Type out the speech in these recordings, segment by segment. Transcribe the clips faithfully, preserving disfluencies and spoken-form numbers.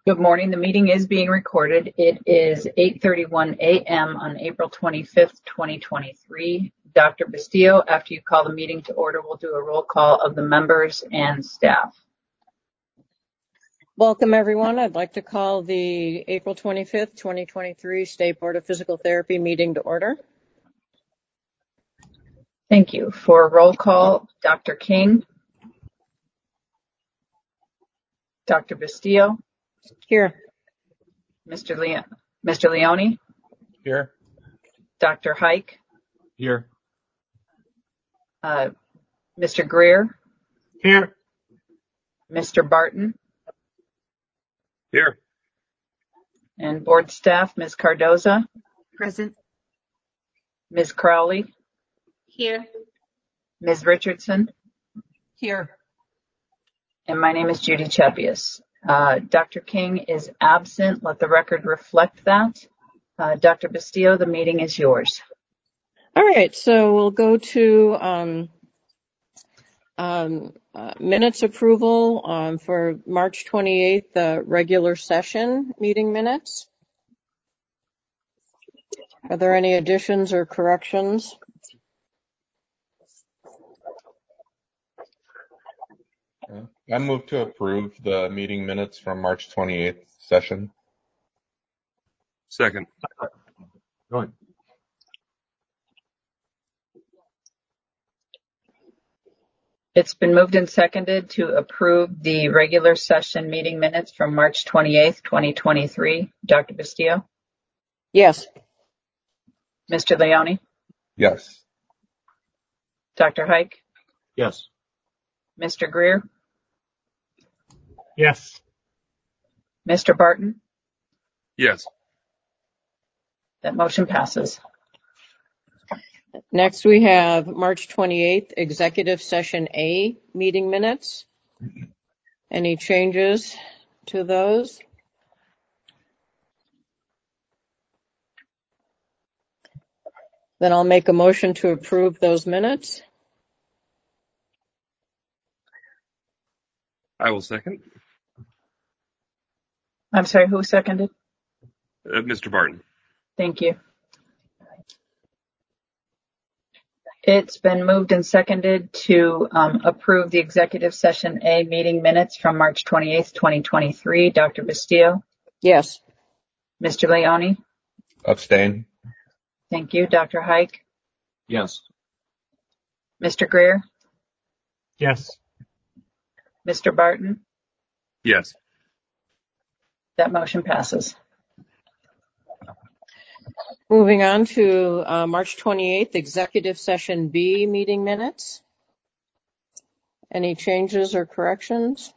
Good morning. The meeting is being recorded. It is eight thirty-one a m on April twenty-fifth, twenty twenty-three. Doctor Bastillo, after you call the meeting to order, we'll do a roll call of the members and staff. Welcome, everyone. I'd like to call the April twenty-fifth, twenty twenty-three State Board of Physical Therapy meeting to order. Thank you. For roll call, Doctor King, Doctor Bastillo, Here. Mister Le- Mister Leone, Here. Doctor Hike, Here. uh, Mister Greer, Here. Mister Barton, Here. and board staff, Miz Cardoza, Present. Miz Crowley, Here. Miz Richardson, Here. and my name is Judy Chepius. Uh, Doctor King is absent. Let the record reflect that. Uh, Doctor Bastillo, the meeting is yours. All right, so we'll go to um, um, uh, minutes approval um, for March twenty-eighth, the regular session meeting minutes. Are there any additions or corrections? I move to approve the meeting minutes from March twenty-eighth session. Second. Go ahead. It's been moved and seconded to approve the regular session meeting minutes from March twenty-eighth, twenty twenty-three. Doctor Bastillo? Yes. Mister Leone? Yes. Doctor Hike? Yes. Mister Greer? Yes. Mister Barton? Yes. That motion passes. Next, we have March twenty-eighth, executive session A meeting minutes. Any changes to those? Then I'll make a motion to approve those minutes. I will second. I'm sorry, who seconded? Uh, Mister Barton. Thank you. It's been moved and seconded to um, approve the executive session A meeting minutes from March twenty-eighth, twenty twenty-three. Doctor Bastillo? Yes. Mister Leone? Abstain. Thank you. Doctor Hike? Yes. Mister Greer? Yes. Mister Barton? Yes. That motion passes. Moving on to uh, March twenty-eighth, executive session B meeting minutes. Any changes or corrections?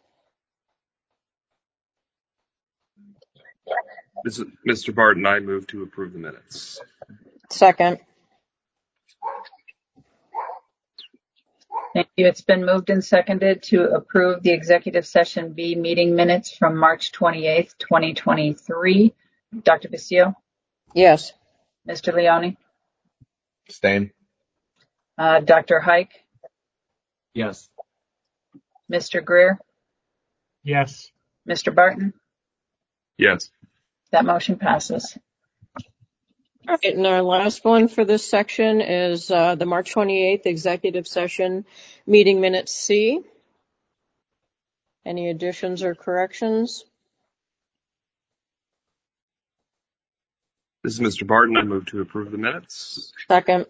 This is Mister Barton. I move to approve the minutes. Second. Thank you. It's been moved and seconded to approve the executive session B meeting minutes from March twenty-eighth, twenty twenty-three. Doctor Bastillo? Yes. Mister Leone? Abstain. Uh, Doctor Hike? Yes. Mister Greer? Yes. Mister Barton? Yes. That motion passes. All right, and our last one for this section is uh, the March twenty-eighth executive session meeting minutes C. Any additions or corrections? This is Mister Barton. I move to approve the minutes. Second.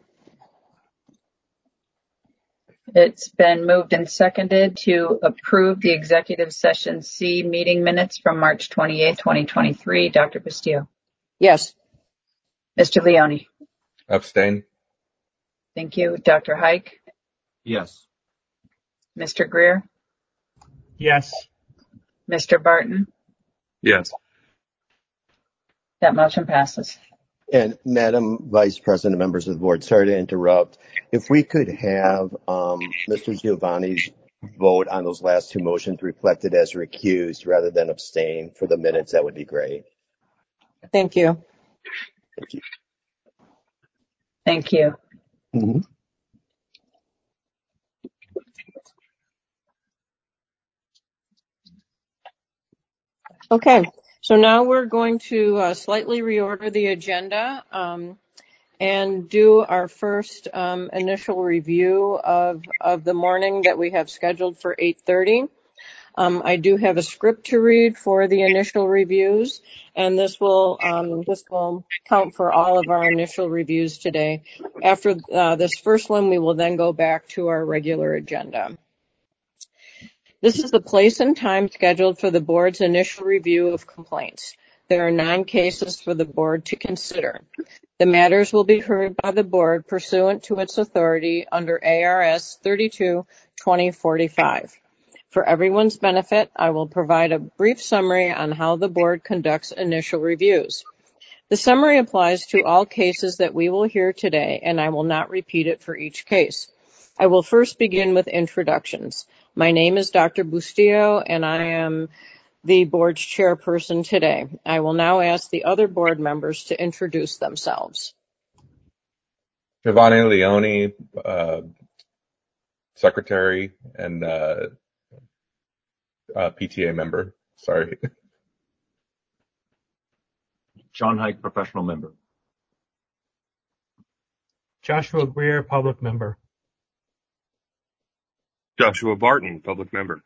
It's been moved and seconded to approve the executive session C meeting minutes from March twenty-eighth, twenty twenty-three. Doctor Bastillo? Yes. Mister Leone? Abstain. Thank you. Doctor Hike? Yes. Mister Greer? Yes. Mister Barton? Yes. That motion passes. And Madam Vice President, members of the board, sorry to interrupt. If we could have um, Mister Giovanni's vote on those last two motions reflected as recused rather than abstain for the minutes, that would be great. Thank you. Thank you. Thank you. Mm-hmm. Okay. So now we're going to uh, slightly reorder the agenda um, and do our first um, initial review of, of the morning that we have scheduled for eight thirty. Um, I do have a script to read for the initial reviews, and this will um, this will count for all of our initial reviews today. After uh, this first one, we will then go back to our regular agenda. This is the place and time scheduled for the board's initial review of complaints. There are nine cases for the board to consider. The matters will be heard by the board pursuant to its authority under A R S thirty-two twenty forty-five. For everyone's benefit, I will provide a brief summary on how the board conducts initial reviews. The summary applies to all cases that we will hear today, and I will not repeat it for each case. I will first begin with introductions. My name is Doctor Bustillo, and I am the board's chairperson today. I will now ask the other board members to introduce themselves. Giovanni Leone, uh, secretary and uh, uh, P T A member. Sorry. John Hike, professional member. Joshua Greer, public member. Joshua Barton, public member.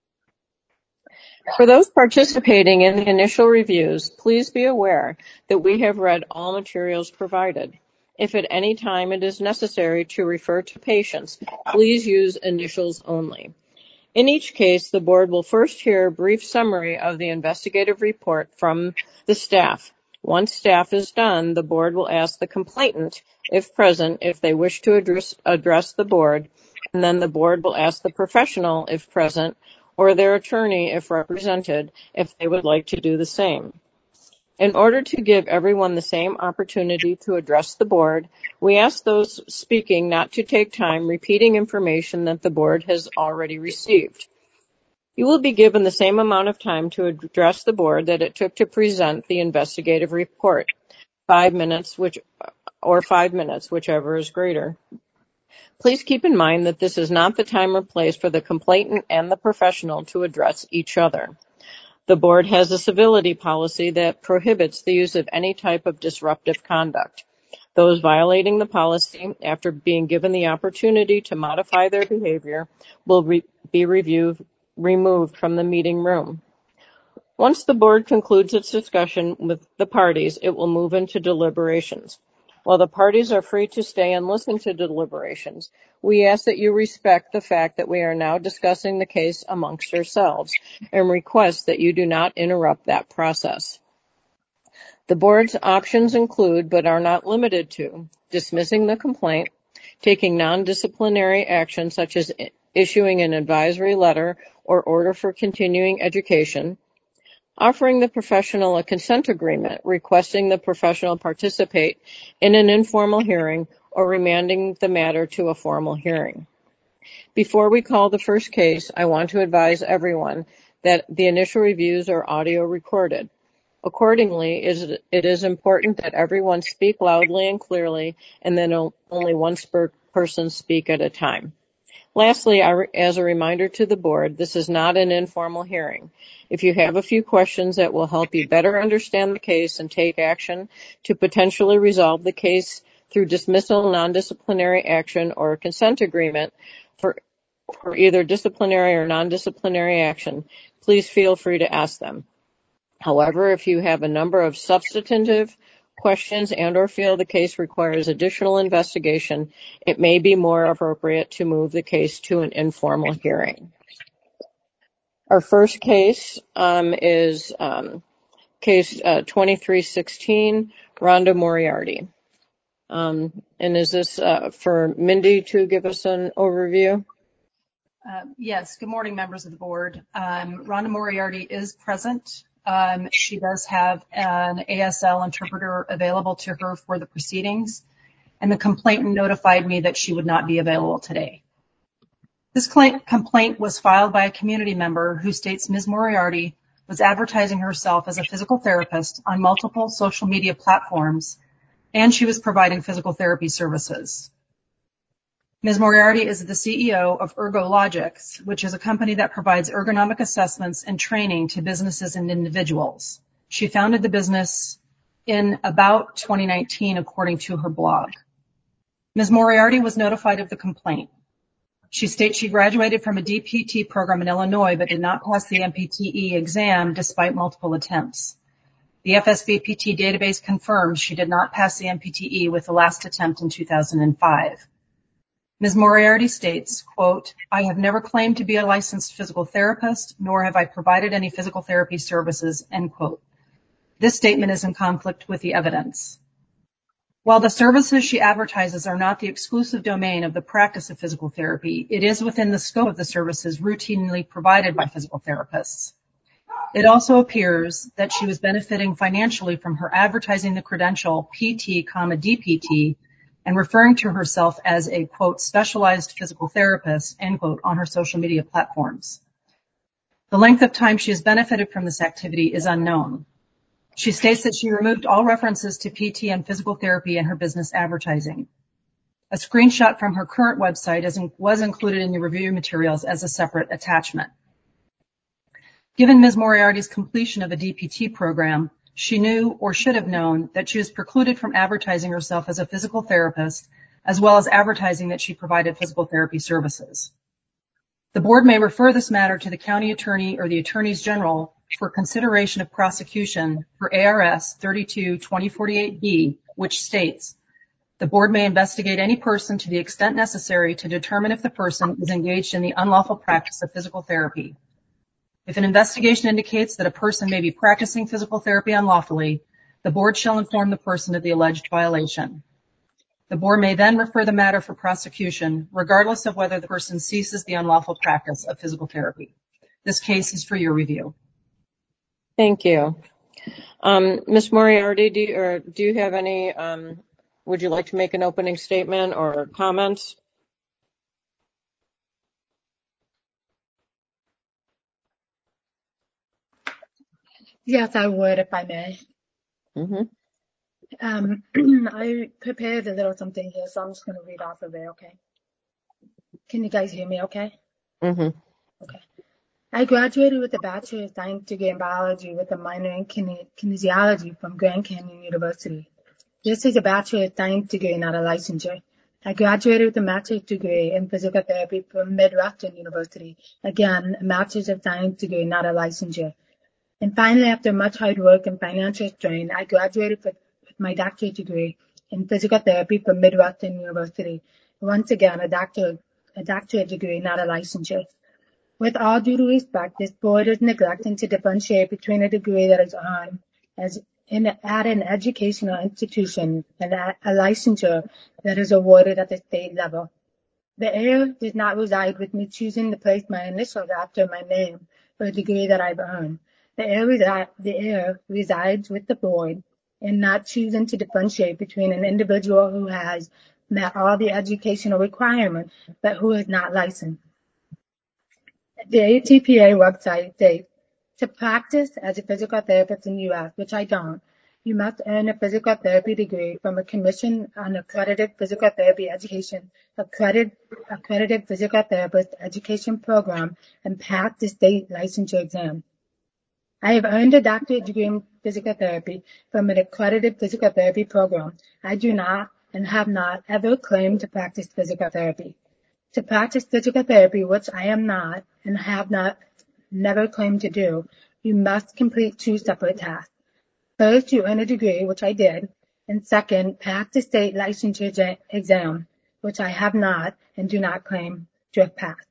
For those participating in the initial reviews, please be aware that we have read all materials provided. If at any time it is necessary to refer to patients, please use initials only. In each case, the board will first hear a brief summary of the investigative report from the staff. Once staff is done, the board will ask the complainant, if present, if they wish to address, address the board, and then the board will ask the professional, if present, or their attorney, if represented, if they would like to do the same. In order to give everyone the same opportunity to address the board, we ask those speaking not to take time repeating information that the board has already received. You will be given the same amount of time to address the board that it took to present the investigative report, five minutes, which, or five minutes, whichever is greater. Please keep in mind that this is not the time or place for the complainant and the professional to address each other. The board has a civility policy that prohibits the use of any type of disruptive conduct. Those violating the policy, after being given the opportunity to modify their behavior, will re- be reviewed, removed from the meeting room. Once the board concludes its discussion with the parties, it will move into deliberations. While the parties are free to stay and listen to deliberations, we ask that you respect the fact that we are now discussing the case amongst ourselves and request that you do not interrupt that process. The board's options include, but are not limited to, dismissing the complaint, taking non-disciplinary action such as issuing an advisory letter or order for continuing education, offering the professional a consent agreement, requesting the professional participate in an informal hearing, or remanding the matter to a formal hearing. Before we call the first case, I want to advise everyone that the initial reviews are audio recorded. Accordingly, it is important that everyone speak loudly and clearly, and then only one person speak at a time. Lastly, as a reminder to the board, this is not an informal hearing. If you have a few questions that will help you better understand the case and take action to potentially resolve the case through dismissal, non-disciplinary action, or a consent agreement for, for either disciplinary or non-disciplinary action, please feel free to ask them. However, if you have a number of substantive questions and or feel the case requires additional investigation, it may be more appropriate to move the case to an informal hearing. Our first case um, is um, case uh, twenty-three sixteen, Rhonda Moriarty. Um, and is this uh, for Mindy to give us an overview? Uh, yes, good morning, members of the board. Um, Rhonda Moriarty is present. Um, she does have an A S L interpreter available to her for the proceedings, and the complainant notified me that she would not be available today. This complaint was filed by a community member who states Miz Moriarty was advertising herself as a physical therapist on multiple social media platforms, and she was providing physical therapy services. Miz Moriarty is the C E O of ErgoLogix, which is a company that provides ergonomic assessments and training to businesses and individuals. She founded the business in about twenty nineteen, according to her blog. Miz Moriarty was notified of the complaint. She states she graduated from a D P T program in Illinois, but did not pass the M P T E exam despite multiple attempts. The F S V P T database confirms she did not pass the M P T E with the last attempt in two thousand five. Miz Moriarty states, quote, I have never claimed to be a licensed physical therapist, nor have I provided any physical therapy services, end quote. This statement is in conflict with the evidence. While the services she advertises are not the exclusive domain of the practice of physical therapy, it is within the scope of the services routinely provided by physical therapists. It also appears that she was benefiting financially from her advertising the credential P T, D P T, and referring to herself as a, quote, specialized physical therapist, end quote, on her social media platforms. The length of time she has benefited from this activity is unknown. She states that she removed all references to P T and physical therapy in her business advertising. A screenshot from her current website is in, was included in the review materials as a separate attachment. Given Miz Moriarty's completion of a D P T program, she knew or should have known that she was precluded from advertising herself as a physical therapist, as well as advertising that she provided physical therapy services. The board may refer this matter to the county attorney or the attorneys general for consideration of prosecution for A R S thirty-two twenty forty-eight B, which states, the board may investigate any person to the extent necessary to determine if the person is engaged in the unlawful practice of physical therapy. If an investigation indicates that a person may be practicing physical therapy unlawfully, the board shall inform the person of the alleged violation. The board may then refer the matter for prosecution, regardless of whether the person ceases the unlawful practice of physical therapy. This case is for your review. Thank you. Um, Miz Moriarty, do you, or do you have any, um, would you like to make an opening statement or comments? Yes, I would, if I may. Mm-hmm. Um, I prepared a little something here, so I'm just going to read off of it, okay? Can you guys hear me okay? Mm-hmm. Okay. I graduated with a Bachelor of Science degree in biology with a minor in kine- kinesiology from Grand Canyon University. This is a Bachelor of Science degree, not a licensure. I graduated with a master's degree in physical therapy from Midwestern University. Again, a master's of science degree, not a licensure. And finally, after much hard work and financial strain, I graduated with my doctorate degree in physical therapy from Midwestern University. Once again, a doctor, a doctorate degree, not a licensure. With all due respect, this board is neglecting to differentiate between a degree that is earned as in, at an educational institution and a, a licensure that is awarded at the state level. The error does not reside with me choosing to place my initials after my name for a degree that I've earned. The error, resi- the error resides with the board in not choosing to differentiate between an individual who has met all the educational requirements but who is not licensed. The A T P A website states, to practice as a physical therapist in the U S, which I don't, you must earn a physical therapy degree from a Commission on Accredited Physical Therapy Education, accredited, accredited physical therapist education program, and pass the state licensure exam. I have earned a doctorate degree in physical therapy from an accredited physical therapy program. I do not and have not ever claimed to practice physical therapy. To practice physical therapy, which I am not and have not never claimed to do, you must complete two separate tasks. First, you earn a degree, which I did, and second, pass the state licensure exam, which I have not and do not claim to have passed.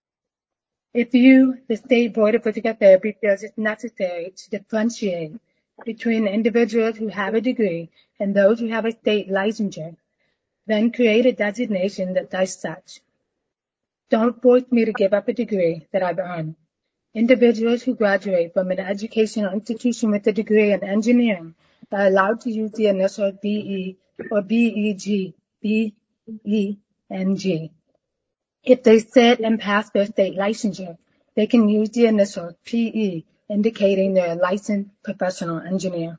If you, the State Board of Physical Therapy, feels it's necessary to differentiate between individuals who have a degree and those who have a state licensure, then create a designation that does such. Don't force me to give up a degree that I've earned. Individuals who graduate from an educational institution with a degree in engineering are allowed to use the initial B E or B E G, B E N G. If they sit and pass their state licensure, they can use the initial P E, indicating they're a licensed professional engineer.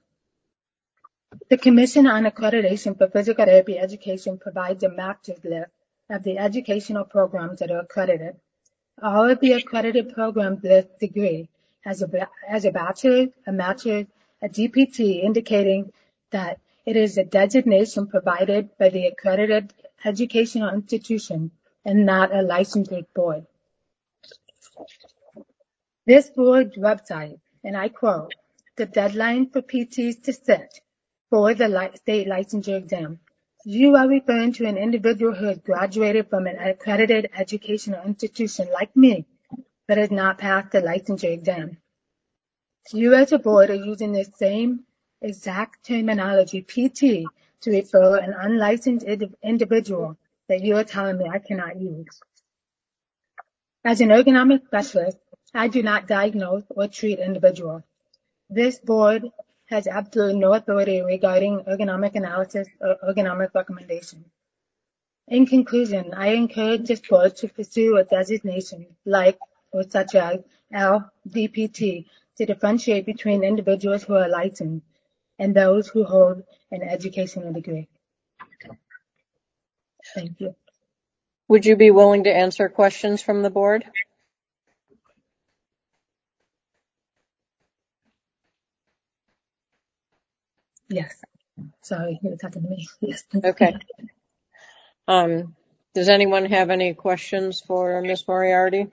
The Commission on Accreditation for Physical Therapy Education provides a master's list of the educational programs that are accredited. All of the accredited programs list degree as a, as a bachelor's, a master's, a D P T, indicating that it is a designation provided by the accredited educational institution and not a licensure board. This board's website, and I quote, "The deadline for P Ts to sit for the li- state licensure exam. You are referring to an individual who has graduated from an accredited educational institution like me, but has not passed the licensure exam. You as a board are using the same exact terminology, P T, to refer an unlicensed indi- individual that you are telling me I cannot use. As an ergonomic specialist, I do not diagnose or treat individuals. This board has absolutely no authority regarding ergonomic analysis or ergonomic recommendation. In conclusion, I encourage this board to pursue a designation like or such as L D P T to differentiate between individuals who are licensed and those who hold an educational degree. Thank you. Would you be willing to answer questions from the board? Yes. Sorry, you're talking to me. Yes. Okay. Um, does anyone have any questions for Miz Moriarty?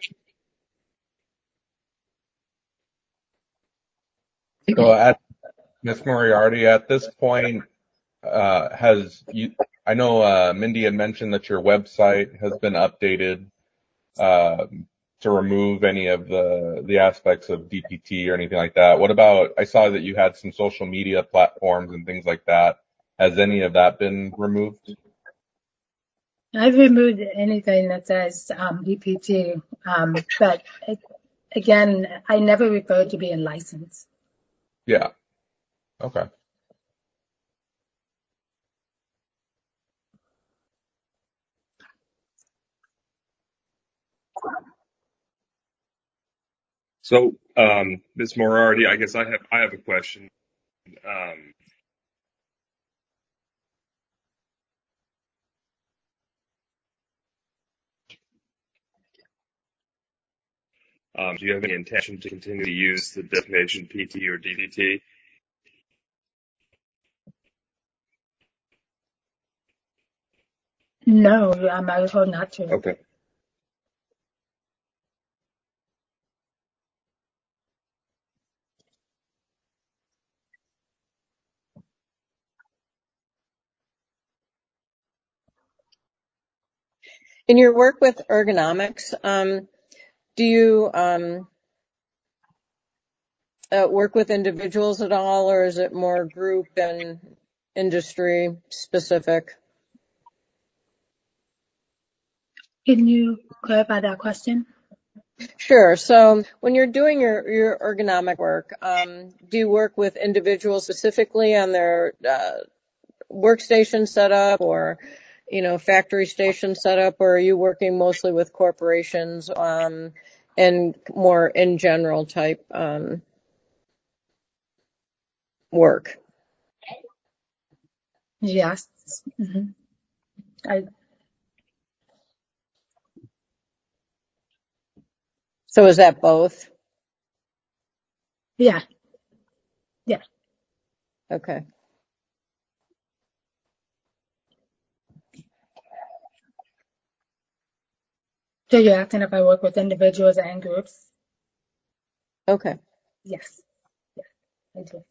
So at Miz Moriarty, at this point, uh, has you, I know, uh, Mindy had mentioned that your website has been updated, um, to remove any of the, the aspects of D P T or anything like that. What about, I saw that you had some social media platforms and things like that. Has any of that been removed? I've removed anything that says um, D P T, um, but it, again, I never referred to being licensed. Yeah. Okay. So, um, Miz Moriarty, I guess I have I have a question. Um, um, do you have any intention to continue to use the designation P T or D P T? No, I might as well not to. Okay. In your work with ergonomics, um, do you um, uh, work with individuals at all, or is it more group and industry specific? Can you clarify that question? Sure. So when you're doing your, your ergonomic work, um, do you work with individuals specifically on their uh, workstation setup or, you know, factory station setup, or are you working mostly with corporations um, and more in general type um, work? Yes. Mm-hmm. I, So is that both? yeah. Yeah. Okay. So you're asking if I work with individuals and groups? Okay. Yes. Yes, I do.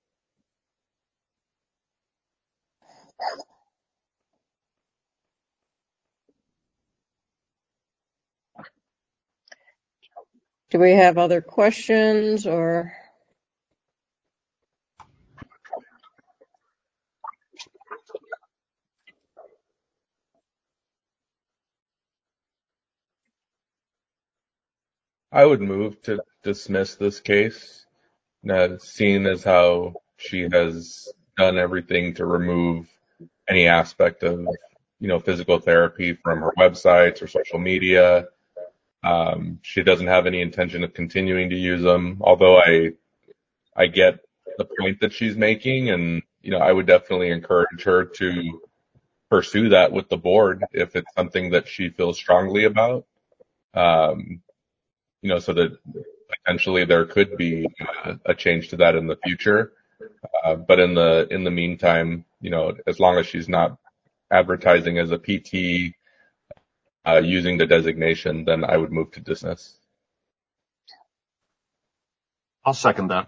Do we have other questions or? I would move to dismiss this case, uh, seeing as how she has done everything to remove any aspect of, you know, physical therapy from her websites or social media. Um, she doesn't have any intention of continuing to use them, although I, I get the point that she's making, and, you know, I would definitely encourage her to pursue that with the board if it's something that she feels strongly about. Um, you know, so that potentially there could be uh, a change to that in the future. Uh, but in the in the meantime, you know, as long as she's not advertising as a P T uh, using the designation, then I would move to dismiss. I'll second that.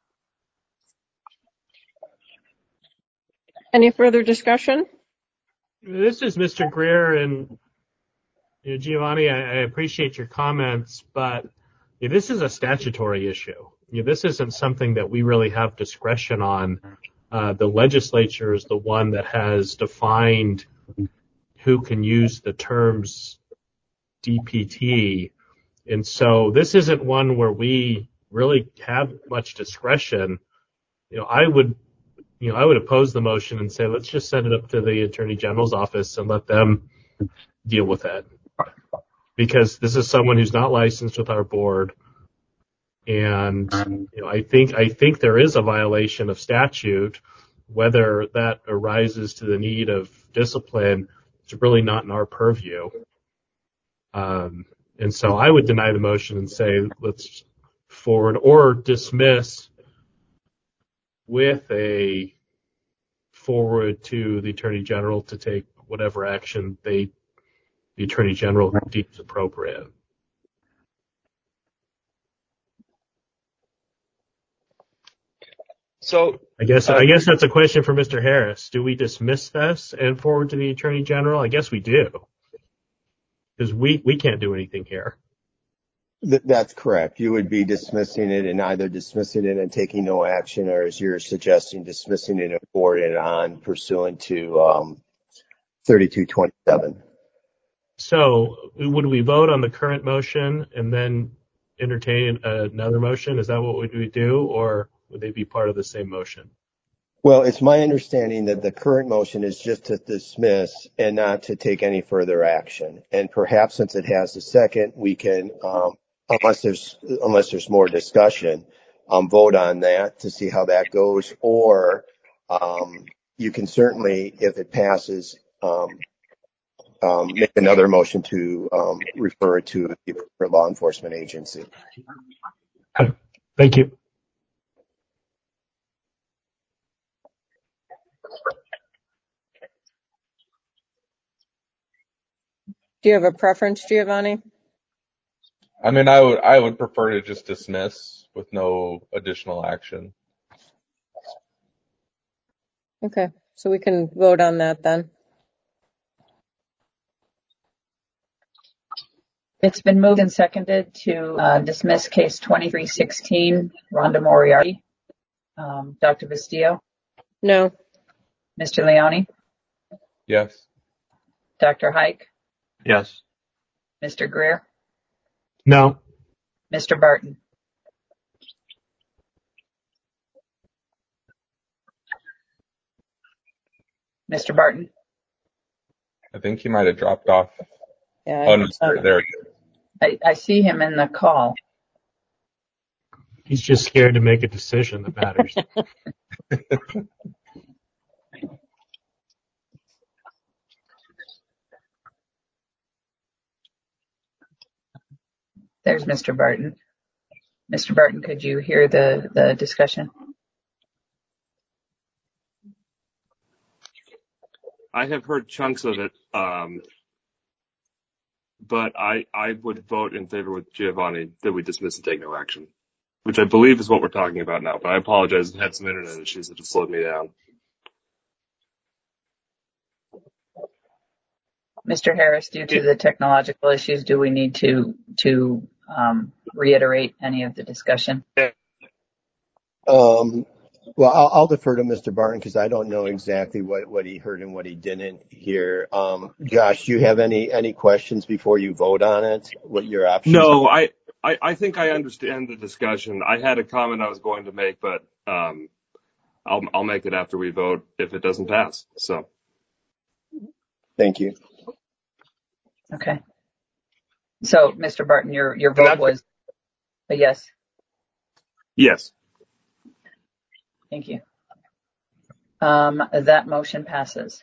Any further discussion? This is Mister Greer, and you know, Giovanni, I, I appreciate your comments, but you know, this is a statutory issue. You know, this isn't something that we really have discretion on. Uh, the legislature is the one that has defined who can use the terms D P T. And so this isn't one where we really have much discretion. You know, I would, you know, I would oppose the motion and say, let's just send it up to the Attorney General's office and let them deal with it. Because this is someone who's not licensed with our board. And, you know, I think, I think there is a violation of statute. Whether that arises to the need of discipline, it's really not in our purview. Um, and so I would deny the motion and say, let's forward or dismiss with a forward to the Attorney General to take whatever action they, the Attorney General deems appropriate. So I guess, uh, I guess that's a question for Mister Harris. Do we dismiss this and forward to the Attorney General? I guess we do. Because we, we can't do anything here. Th- That's correct. You would be dismissing it and either dismissing it and taking no action, or as you're suggesting, dismissing it and forwarding it on pursuant to um, thirty-two twenty-seven. So would we vote on the current motion and then entertain another motion? Is that what would we do, or would they be part of the same motion? Well, it's my understanding that the current motion is just to dismiss and not to take any further action. And perhaps since it has a second, we can, um, unless there's unless there's more discussion, um, vote on that to see how that goes. Or um, you can certainly, if it passes, um, um, make another motion to um, refer it to the appropriate law enforcement agency. Thank you. Do you have a preference, Giovanni? I mean, I would I would prefer to just dismiss with no additional action. Okay, so we can vote on that then. It's been moved and seconded to uh, dismiss case twenty-three sixteen, Rhonda Moriarty. Um, Doctor Bastillo, No. Mister Leone, Yes. Doctor Hike, Yes. Mister Greer, No. Mister Barton. Mister Barton. I think he might have dropped off. Yeah. Oh, no, sorry, there he is. I, I see him in the call. He's just scared to make a decision that matters. There's Mister Barton. Mister Barton, could you hear the, the discussion? I have heard chunks of it, um, but I, I would vote in favor with Giovanni that we dismiss and take no action, which I believe is what we're talking about now. But I apologize. I had some internet issues that just slowed me down. Mister Harris, due to the technological issues, do we need to to um, reiterate any of the discussion? Um, well, I'll, I'll defer to Mister Barton because I don't know exactly what, what he heard and what he didn't hear. Um, Josh, do you have any, any questions before you vote on it? What your options No, are? I, I, I think I understand the discussion. I had a comment I was going to make, but um, I'll, I'll make it after we vote if it doesn't pass. So, Thank you. Okay. So, Mister Barton, your, your vote was a yes. yes. Thank you. Um, that motion passes.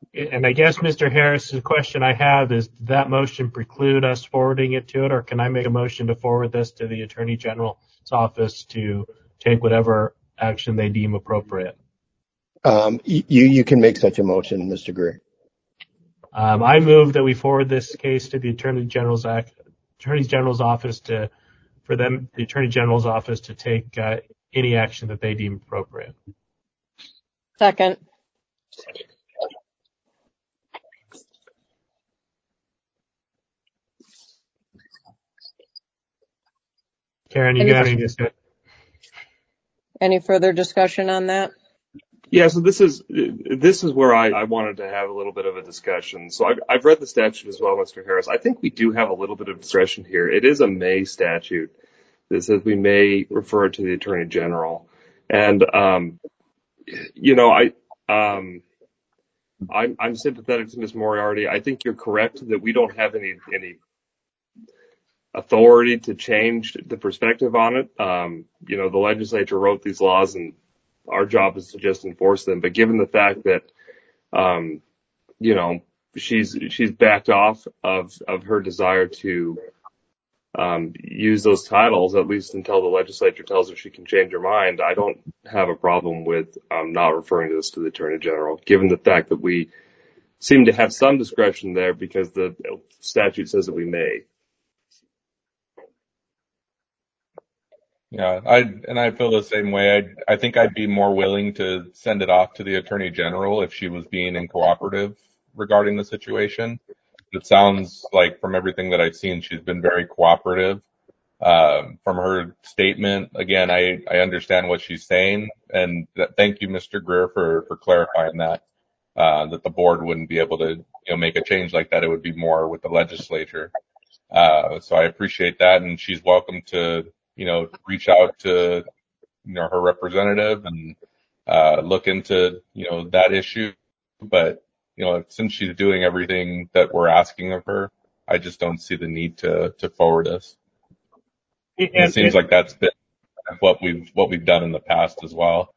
And I guess, Mister Harris, the question I have is, did that motion preclude us forwarding it to it, or can I make a motion to forward this to the Attorney General's office to take whatever action they deem appropriate? Um, you, you can make such a motion, Mister Greer. Um, I move that we forward this case to the Attorney General's Attorney General's office to, for them, the Attorney General's office to take uh, any action that they deem appropriate. Second. Karen, you Any, got any discussion? any further discussion on that? Yeah, so this is this is where I, I wanted to have a little bit of a discussion. So I've, I've read the statute as well, Mister Harris. I think we do have a little bit of discretion here. It is a may statute that says we may refer it to the Attorney General. And, um, you know, I, um, I'm, I'm sympathetic to Miz Moriarty. I think you're correct that we don't have any any authority to change the perspective on it. Um, you know, the legislature wrote these laws, and our job is to just enforce them. But given the fact that, um, you know, she's she's backed off of of her desire to um, use those titles, at least until the legislature tells her she can change her mind, I don't have a problem with um, not referring this to the Attorney General, given the fact that we seem to have some discretion there because the statute says that we may. Yeah, I and I feel the same way. I I think I'd be more willing to send it off to the Attorney General if she was being uncooperative regarding the situation. It sounds like from everything that I've seen, she's been very cooperative. Um, from her statement, again, I, I understand what she's saying, and that, thank you, Mister Greer, for, for clarifying that, uh, that the board wouldn't be able to, you know, make a change like that. It would be more with the legislature. Uh, so I appreciate that, and she's welcome to, you know, reach out to, you know, her representative and, uh, look into, you know, that issue. But, you know, since she's doing everything that we're asking of her, I just don't see the need to, to forward us. And it seems like that's been what we've, what we've done in the past as well.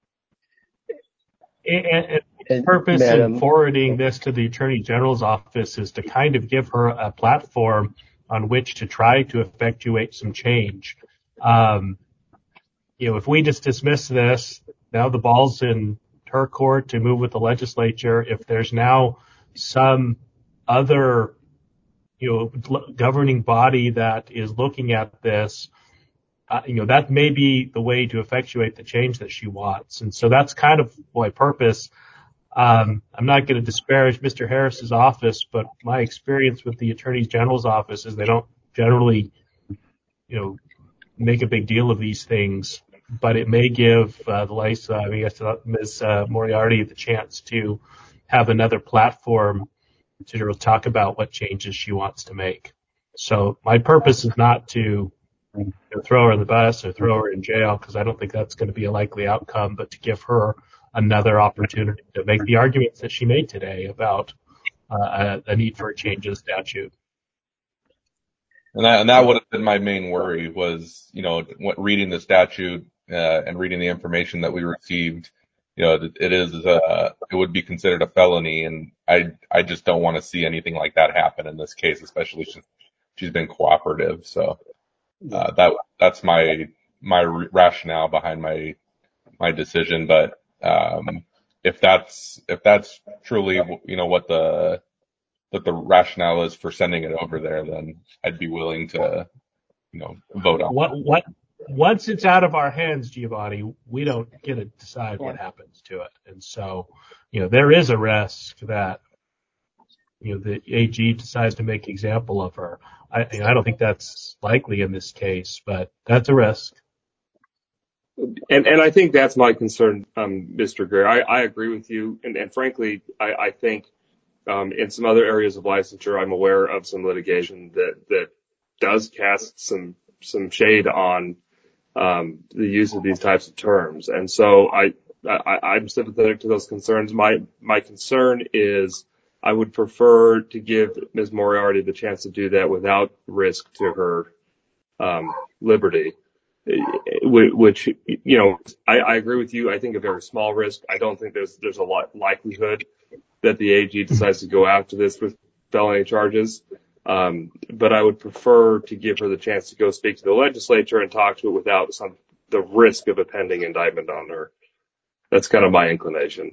And the purpose Madam, in forwarding this to the Attorney General's office is to kind of give her a platform on which to try to effectuate some change. Um, you know, if we just dismiss this, now the ball's in her court to move with the legislature. If there's now some other, you know, governing body that is looking at this, uh, you know, that may be the way to effectuate the change that she wants. And so that's kind of my purpose. Um, I'm not going to disparage Mister Harris's office, but my experience with the Attorney General's office is they don't generally, you know, make a big deal of these things, but it may give uh, the license, uh, I guess, uh, Miz Uh, Moriarty the chance to have another platform to talk about what changes she wants to make. So my purpose is not to, you know, throw her in the bus or throw her in jail, because I don't think that's going to be a likely outcome, but to give her another opportunity to make the arguments that she made today about uh, a, a need for a change in the statute. And that, and that would have been my main worry was, you know, reading the statute, uh, and reading the information that we received, you know, it is, uh, it would be considered a felony. And I, I just don't want to see anything like that happen in this case, especially since she's been cooperative. So, uh, that, that's my, my rationale behind my, my decision. But, um, if that's, if that's truly, you know, what the, what the rationale is for sending it over there, then I'd be willing to, you know, vote on what, what, once it's out of our hands, Giovanni, we don't get to decide what happens to it. And so, you know, there is a risk that, you know, the A G decides to make an example of her. I, you know, I don't think that's likely in this case, but that's a risk. And, and I think that's my concern, um, Mister Greer. I, I agree with you. And, and frankly, I, I think, um, in some other areas of licensure, I'm aware of some litigation that, that does cast some, some shade on, um, the use of these types of terms. And so I, I, I'm sympathetic to those concerns. My, my concern is I would prefer to give Miz Moriarty the chance to do that without risk to her, um, liberty. Which, you know, I, I agree with you. I think a very small risk. I don't think there's there's a lot likelihood that the A G decides to go after this with felony charges. Um, but I would prefer to give her the chance to go speak to the legislature and talk to it without some the risk of a pending indictment on her. That's kind of my inclination.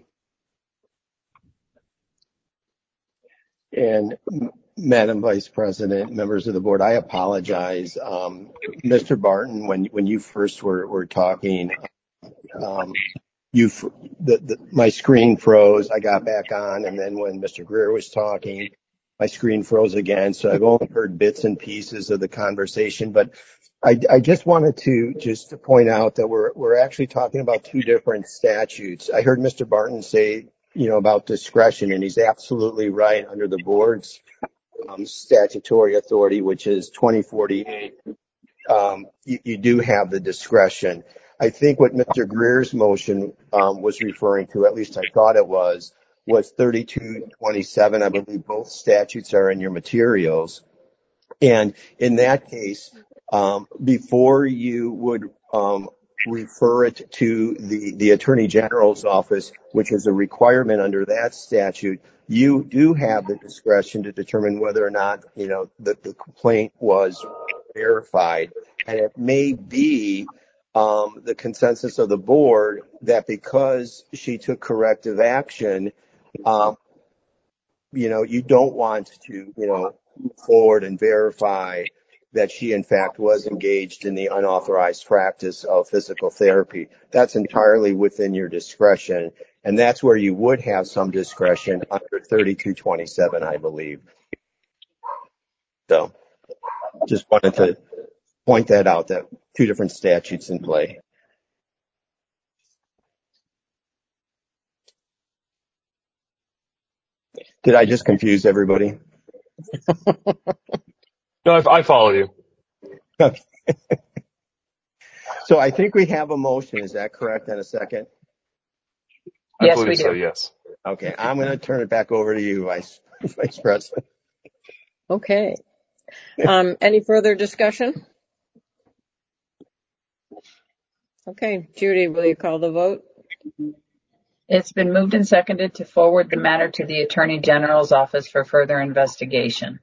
And Madam Vice President, members of the board, I apologize. Um, Mister Barton, when when you first were, were talking, um, you the, the, my screen froze. I got back on, and then when Mister Greer was talking, my screen froze again. So I've only heard bits and pieces of the conversation, but I, I just wanted to just to point out that we're we're actually talking about two different statutes. I heard Mister Barton say, you know, about discretion, and he's absolutely right. Under the board's um, statutory authority, which is twenty forty-eight, um, you, you do have the discretion. I think what Mister Greer's motion um, was referring to, at least I thought it was, was thirty-two twenty-seven. I believe both statutes are in your materials. And in that case, um, before you would um, refer it to the, the Attorney General's office, which is a requirement under that statute, you do have the discretion to determine whether or not, you know, the, the complaint was verified. And it may be um, the consensus of the board that because she took corrective action, um, you know, you don't want to, you know, move forward and verify that she, in fact, was engaged in the unauthorized practice of physical therapy. That's entirely within your discretion. And that's where you would have some discretion under thirty-two twenty-seven, I believe. So just wanted to point that out, that two different statutes in play. Did I just confuse everybody? No, I, I follow you. Okay. So I think we have a motion. Is that correct? In a second. I Yes, believe we so, do. yes. Okay, I'm going to turn it back over to you, Vice, Vice President. Okay. Um, any further discussion? Okay, Judy, will you call the vote? It's been moved and seconded to forward the matter to the Attorney General's office for further investigation.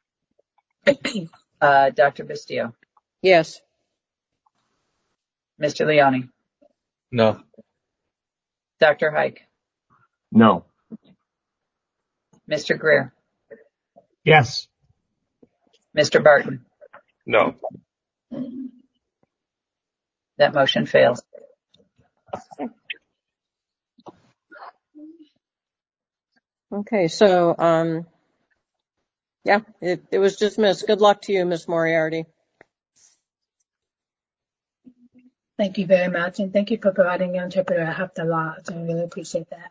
Uh, Doctor Bastillo, Yes. Mister Leone, No. Doctor Hike, No. Mister Greer, Yes. Mister Barton. No. That motion fails. Okay, so, um, yeah, it, it was dismissed. Good luck to you, Miz Moriarty. Thank you very much, and thank you for providing your interpreter. I helped a lot, so I really appreciate that.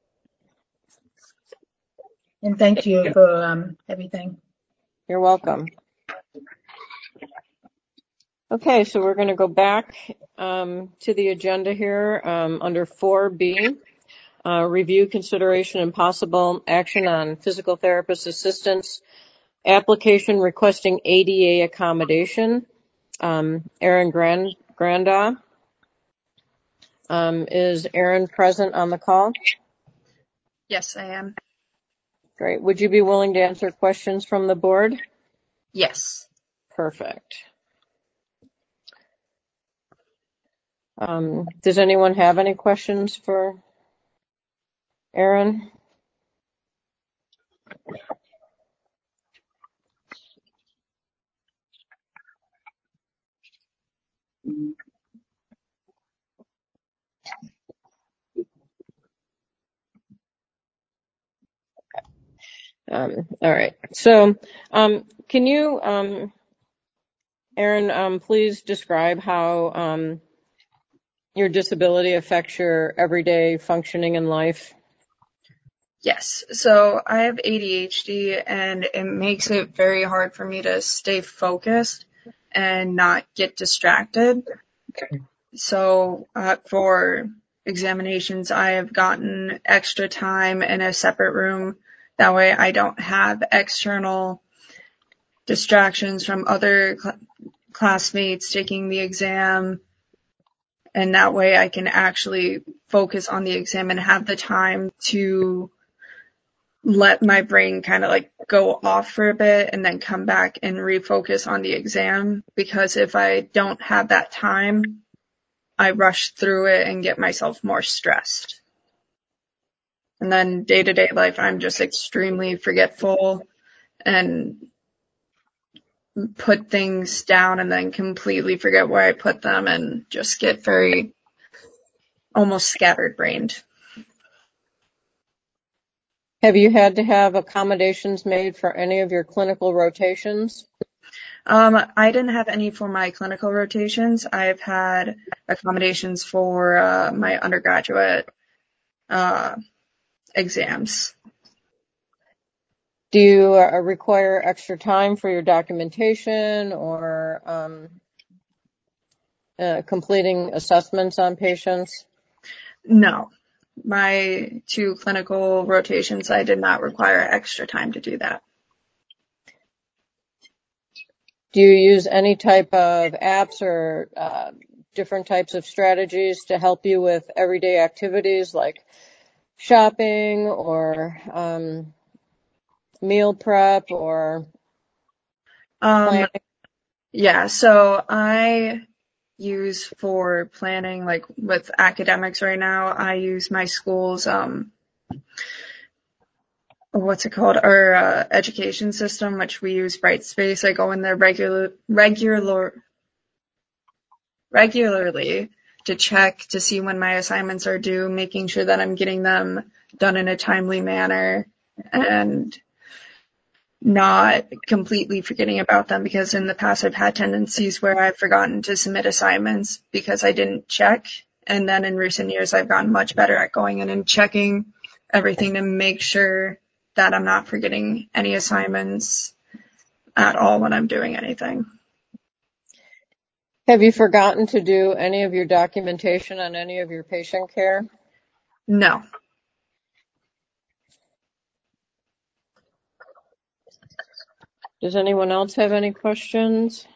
And thank you for um, everything. You're welcome. Okay, so we're going to go back um, to the agenda here um, under four B. Uh, review, consideration, and possible action on physical therapist assistance application requesting A D A accommodation. Um, Erin Grand, Granda. Um, is Erin present on the call? Yes, I am. Great. Would you be willing to answer questions from the board? Yes. Perfect. Um, does anyone have any questions for Erin? Um, all right. So, um, can you, um, Erin, um, please describe how um, your disability affects your everyday functioning in life? Yes. So I have A D H D, and it makes it very hard for me to stay focused and not get distracted. Okay. So uh, for examinations, I have gotten extra time in a separate room. That way I don't have external distractions from other cl- classmates taking the exam. And that way I can actually focus on the exam and have the time to let my brain kind of like go off for a bit and then come back and refocus on the exam, because if I don't have that time, I rush through it and get myself more stressed. And then day-to-day life, I'm just extremely forgetful and put things down and then completely forget where I put them and just get very almost scattered-brained. Have you had to have accommodations made for any of your clinical rotations? Um, I didn't have any for my clinical rotations. I've had accommodations for uh, my undergraduate uh, exams. Do you uh, require extra time for your documentation or um, uh, completing assessments on patients? No. My two clinical rotations, I did not require extra time to do that. Do you use any type of apps or uh, different types of strategies to help you with everyday activities like shopping or um, meal prep or Um, planning? yeah, so I use for planning, like with academics right now, I use my school's, um, what's it called, our uh, education system, which we use Brightspace. I go in there regular, regular, regularly to check to see when my assignments are due, making sure that I'm getting them done in a timely manner and not completely forgetting about them, because in the past I've had tendencies where I've forgotten to submit assignments because I didn't check. And then in recent years, I've gotten much better at going in and checking everything to make sure that I'm not forgetting any assignments at all when I'm doing anything. Have you forgotten to do any of your documentation on any of your patient care? No. Does anyone else have any questions?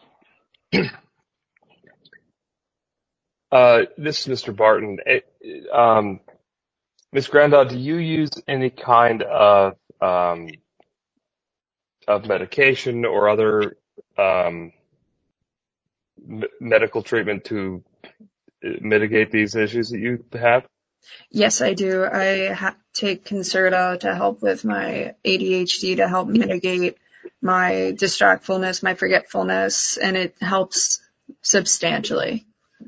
Uh, this is Mister Barton. It, um, Miz Grandal, do you use any kind of um, of medication or other um, m- medical treatment to mitigate these issues that you have? Yes, I do. I ha- take Concerta to help with my A D H D, to help mitigate my distractfulness, my forgetfulness, and it helps substantially.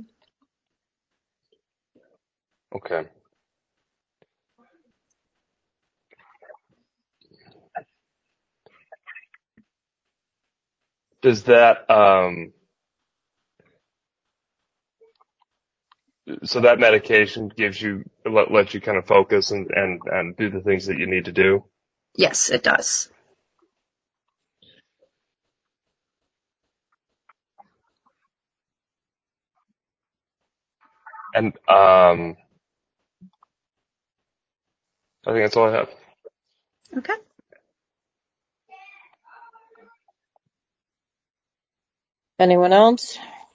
Okay. Does that, um, so that medication gives you, let, lets you kind of focus and, and, and do the things that you need to do? Yes, it does. And, um, I think that's all I have. Okay. Anyone else?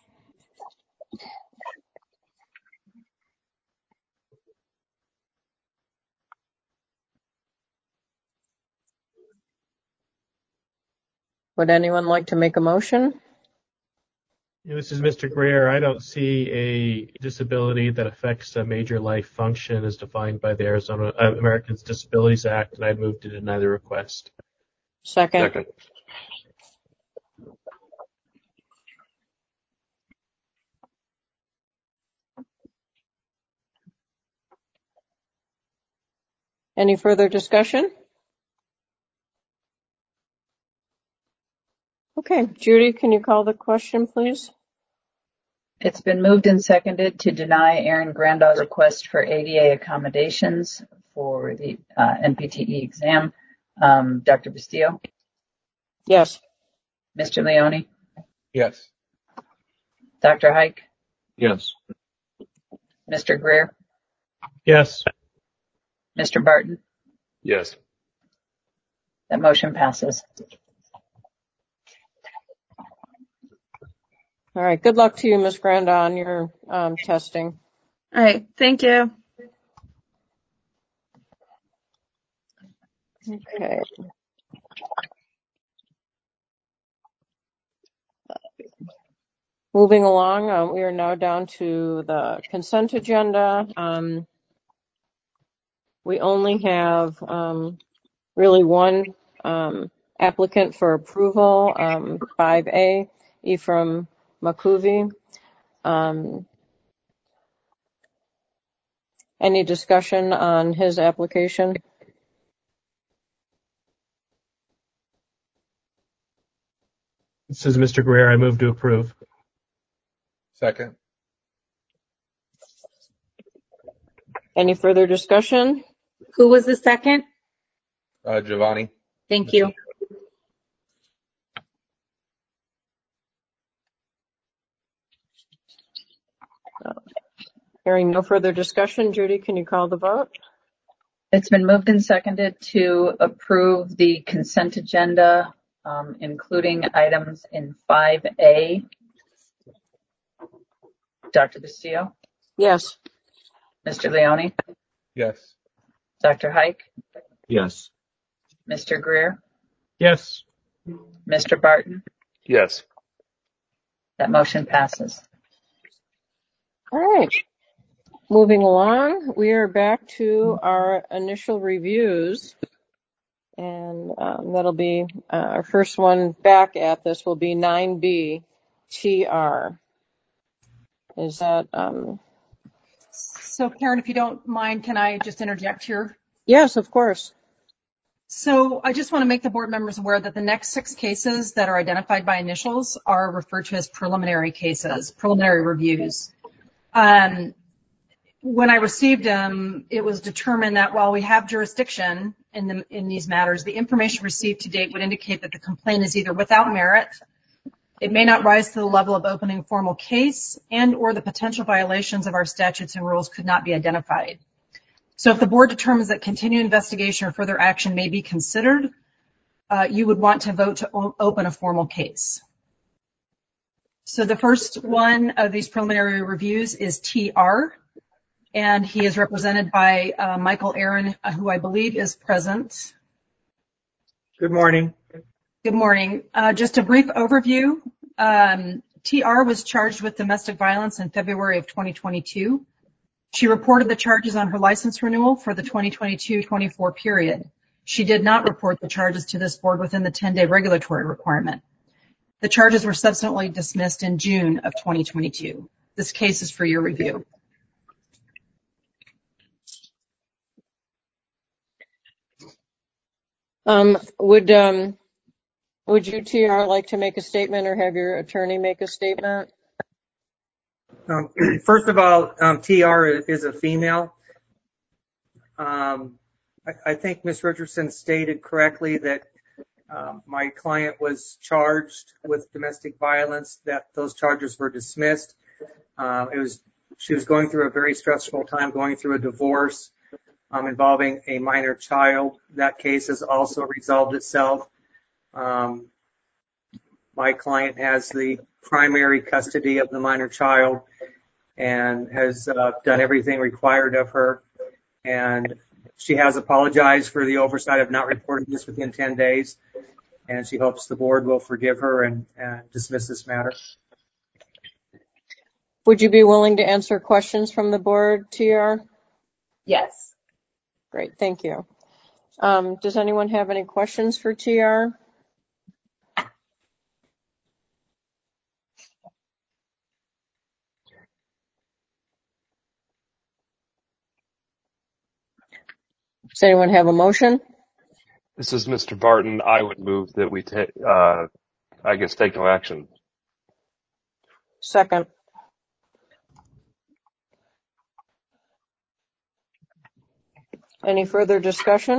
Would anyone like to make a motion? This is Mister Greer. I don't see a disability that affects a major life function as defined by the Arizona uh, Americans with Disabilities Act, and I'd move to deny the request. Second. Second. Any further discussion? Okay, Judy, can you call the question, please? It's been moved and seconded to deny Aaron Grandal's request for A D A accommodations for the uh, N P T E exam. Um, Doctor Bustillo? Yes. Mister Leone? Yes. Doctor Hike? Yes. Mister Greer? Yes. Mister Barton? Yes. That motion passes. All right, good luck to you, Miz Granda, on your um, testing. All right. Thank you. Okay. Moving along, um, we are now down to the consent agenda. Um, we only have um, really one um, applicant for approval, um, five A, Ephraim Makuvi. Um, any discussion on his application? This is Mister Greer. I move to approve. Second. Any further discussion? Who was the second? Uh, Giovanni. Thank you. Hearing no further discussion, Judy, can you call the vote? It's been moved and seconded to approve the consent agenda, um, including items in five A. Doctor Bastillo? Yes. Mister Leone? Yes. Doctor Hike? Yes. Mister Greer? Yes. Mister Barton? Yes. That motion passes. All right. Moving along, we are back to our initial reviews. And um, that'll be uh, our first one back at this will be nine B T R. Is that, um, So Karen, if you don't mind, can I just interject here? yes, of course. So I just want to make the board members aware that the next six cases that are identified by initials are referred to as preliminary cases, preliminary reviews. Um, when I received them, it was determined that while we have jurisdiction in, the, in these matters, the information received to date would indicate that the complaint is either without merit, it may not rise to the level of opening a formal case, and or the potential violations of our statutes and rules could not be identified. So if the board determines that continued investigation or further action may be considered, uh, you would want to vote to o- open a formal case. So the first one of these preliminary reviews is T R, and he is represented by uh, Michael Aaron, uh, who I believe is present. Good morning. Good morning. Uh, just a brief overview. Um, T R was charged with domestic violence in February of twenty twenty-two. She reported the charges on her license renewal for the twenty twenty-two twenty-four period. She did not report the charges to this board within the ten-day regulatory requirement. The charges were subsequently dismissed in June of twenty twenty-two. This case is for your review. Um, would, um, would you, T R, like to make a statement or have your attorney make a statement? Um, first of all, um, T R is a female. Um, I, I think Miz Richardson stated correctly that um, my client was charged with domestic violence, that those charges were dismissed. Uh, it was she was going through a very stressful time, going through a divorce um, involving a minor child. That case has also resolved itself. Um, my client has the primary custody of the minor child and has uh, done everything required of her. And she has apologized for the oversight of not reporting this within ten days. And she hopes the board will forgive her and, and dismiss this matter. Would you be willing to answer questions from the board, T R? Yes. Great, thank you. Um, does anyone have any questions for T R? Does anyone have a motion? This is Mister Barton. I would move that we take, uh, I guess, take no action. Second. Any further discussion?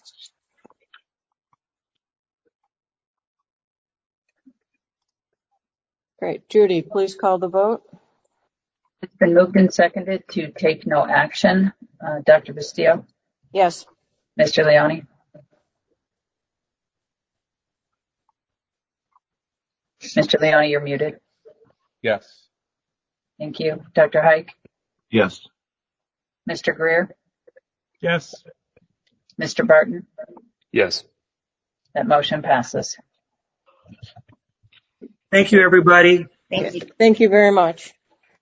Great. Judy, please call the vote. It's been moved and seconded to take no action. Uh, Doctor Bastillo? Yes. Mister Leone? Mister Leone, you're muted. Yes. Thank you. Doctor Hike? Yes. Mister Greer? Yes. Mister Barton? Yes. That motion passes. Thank you, everybody. Thank you. Thank you very much.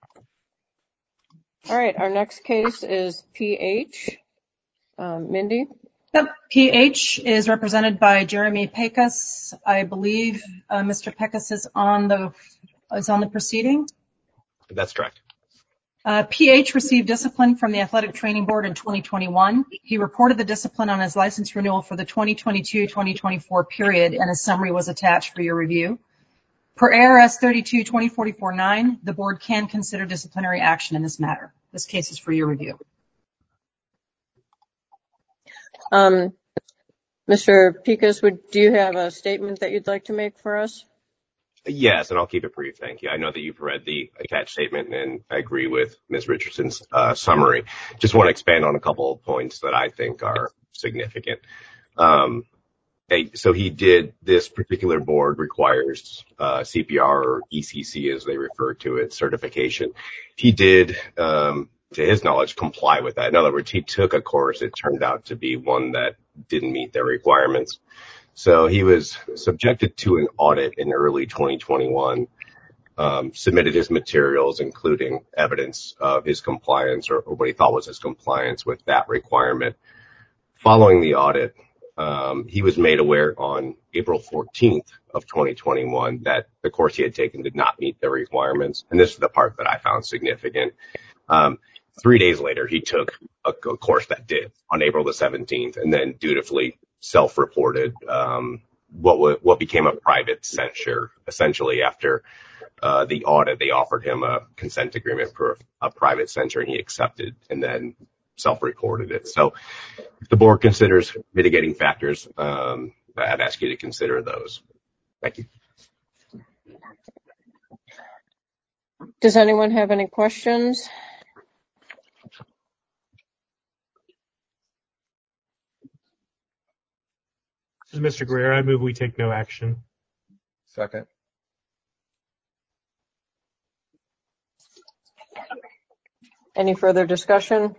All right, our next case is P H. Um, Mindy? Yep. P H is represented by Jeremy Pecos. I believe uh, Mister Pecos is on the is on the proceeding. That's correct. Uh, P H received discipline from the Athletic Training Board in twenty twenty-one. He reported the discipline on his license renewal for the twenty twenty-two twenty twenty-four period, and a summary was attached for your review. Per A R S thirty-two twenty forty-four nine, the board can consider disciplinary action in this matter. This case is for your review. Um, Mister Pecos, would do you have a statement that you'd like to make for us? Yes, and I'll keep it brief. Thank you. I know that you've read the attached statement, and I agree with Miz Richardson's uh, summary. Just want to expand on a couple of points that I think are significant. Um, hey, so he did, this particular board requires uh, C P R or E C C, as they refer to it, certification. He did, um, to his knowledge, comply with that. In other words, he took a course. It turned out to be one that didn't meet their requirements. So he was subjected to an audit in early twenty twenty-one, um, submitted his materials, including evidence of his compliance or, or what he thought was his compliance with that requirement. Following the audit, um, he was made aware on April fourteenth of twenty twenty-one that the course he had taken did not meet the requirements. And this is the part that I found significant. Um, three days later, he took a, a course that did on April the seventeenth, and then dutifully self-reported um, what w- what became a private censure. Essentially, after uh, the audit, they offered him a consent agreement for a private censure, and he accepted and then self-reported it. So if the board considers mitigating factors, um, I'd ask you to consider those. Thank you. Does anyone have any questions? This is Mister Greer. I move we take no action. Second. Any further discussion?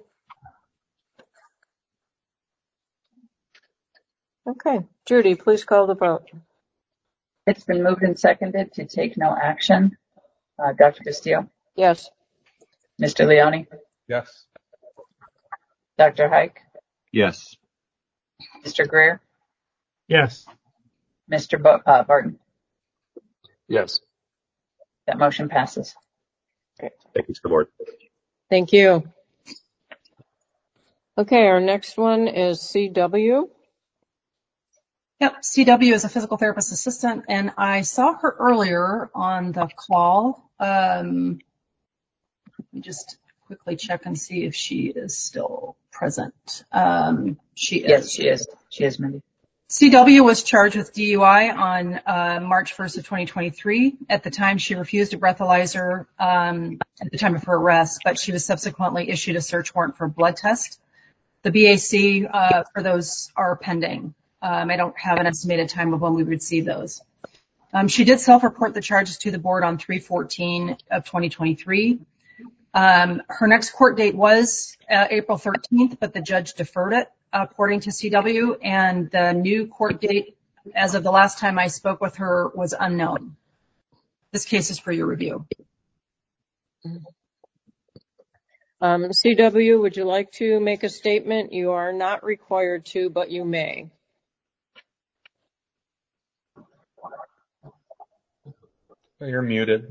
Okay. Judy, please call the vote. It's been moved and seconded to take no action. Uh, Doctor Castillo? Yes. Mister Leone? Yes. Doctor Hike? Yes. Mister Greer? Yes. Mister Bo- uh, Barton? Yes. That motion passes. Thank you to the board. Thank you. Okay, our next one is C W. Yep, C W is a physical therapist assistant, and I saw her earlier on the call. Um, let me just quickly check and see if she is still present. Um, she is. Yes, she is. She is, Mindy. C W was charged with D U I on uh, March first of twenty twenty-three. At the time, she refused a breathalyzer um, at the time of her arrest, but she was subsequently issued a search warrant for a blood test. The B A C uh, for those are pending. Um, I don't have an estimated time of when we would see those. Um, she did self-report the charges to the board on three fourteen of twenty twenty-three. Um, her next court date was uh, April thirteenth, but the judge deferred it, according to C W, and the new court date, as of the last time I spoke with her, was unknown. This case is for your review. Um, C W, would you like to make a statement? You are not required to, but you may. You're muted.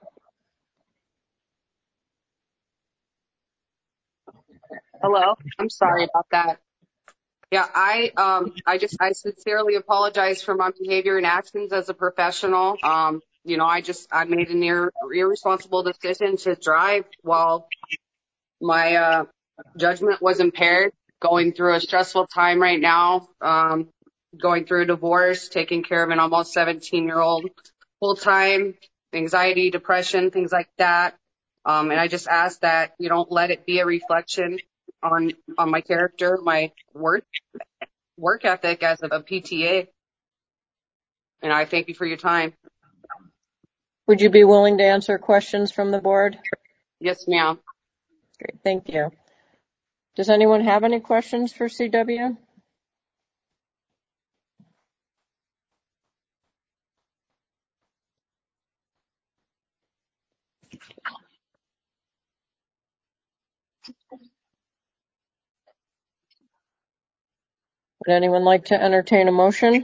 Hello. I'm sorry about that. Yeah, I um I just I sincerely apologize for my behavior and actions as a professional. Um, you know, I just I made an ir- irresponsible decision to drive while my uh judgment was impaired, going through a stressful time right now, um, going through a divorce, taking care of an almost seventeen year old full time, anxiety, depression, things like that. Um, and I just ask that you don't let it be a reflection on on my character, my work work ethic as a, a P T A. And I thank you for your time. Would you be willing to answer questions from the board? Yes, ma'am. Great, thank you. Does anyone have any questions for C W? Would anyone like to entertain a motion?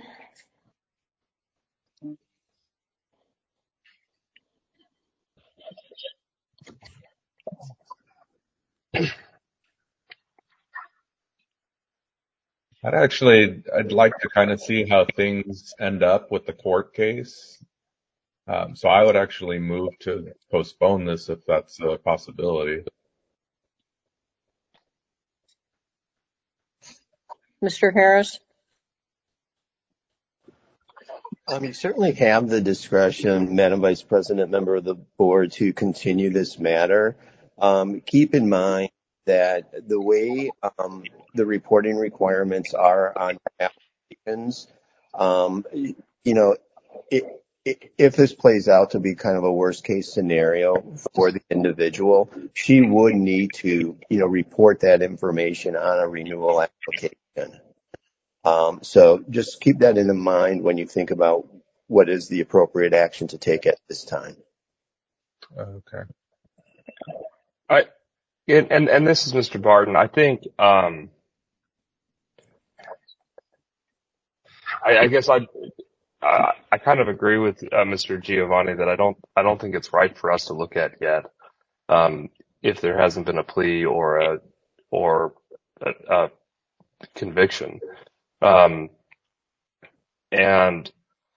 I'd actually, I'd like to kind of see how things end up with the court case. Um, so I would actually move to postpone this if that's a possibility. Mister Harris? Um, you certainly have the discretion, Madam Vice President, member of the board, to continue this matter. Um, keep in mind that the way um, the reporting requirements are on applications, um, you know, it, it, if this plays out to be kind of a worst case scenario for the individual, she would need to, you know, report that information on a renewal application. Um, so just keep that in mind when you think about what is the appropriate action to take at this time. Okay. I and and, and this is Mister Barton. I think um, I, I guess I I I kind of agree with uh, Mister Giovanni that I don't I don't think it's right for us to look at yet um, if there hasn't been a plea or a or a, a conviction. Um, and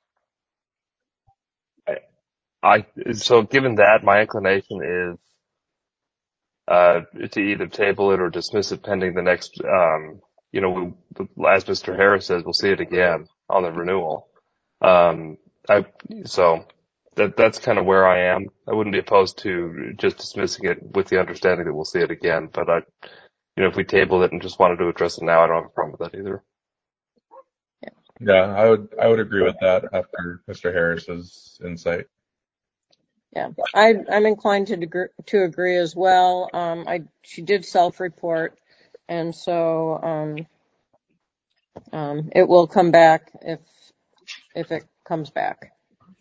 I, I so given that, my inclination is uh, to either table it or dismiss it pending the next, um, you know, we, as Mister Harris says, we'll see it again on the renewal. Um, I, so that, that's kind of where I am. I wouldn't be opposed to just dismissing it with the understanding that we'll see it again. But I, you know, if we tabled it and just wanted to address it now, I don't have a problem with that either. Yeah, I would, I would agree with that after Mister Harris's insight. Yeah, I, I'm inclined to degree, to agree as well. Um, I she did self-report, and so um, um, it will come back if if it comes back.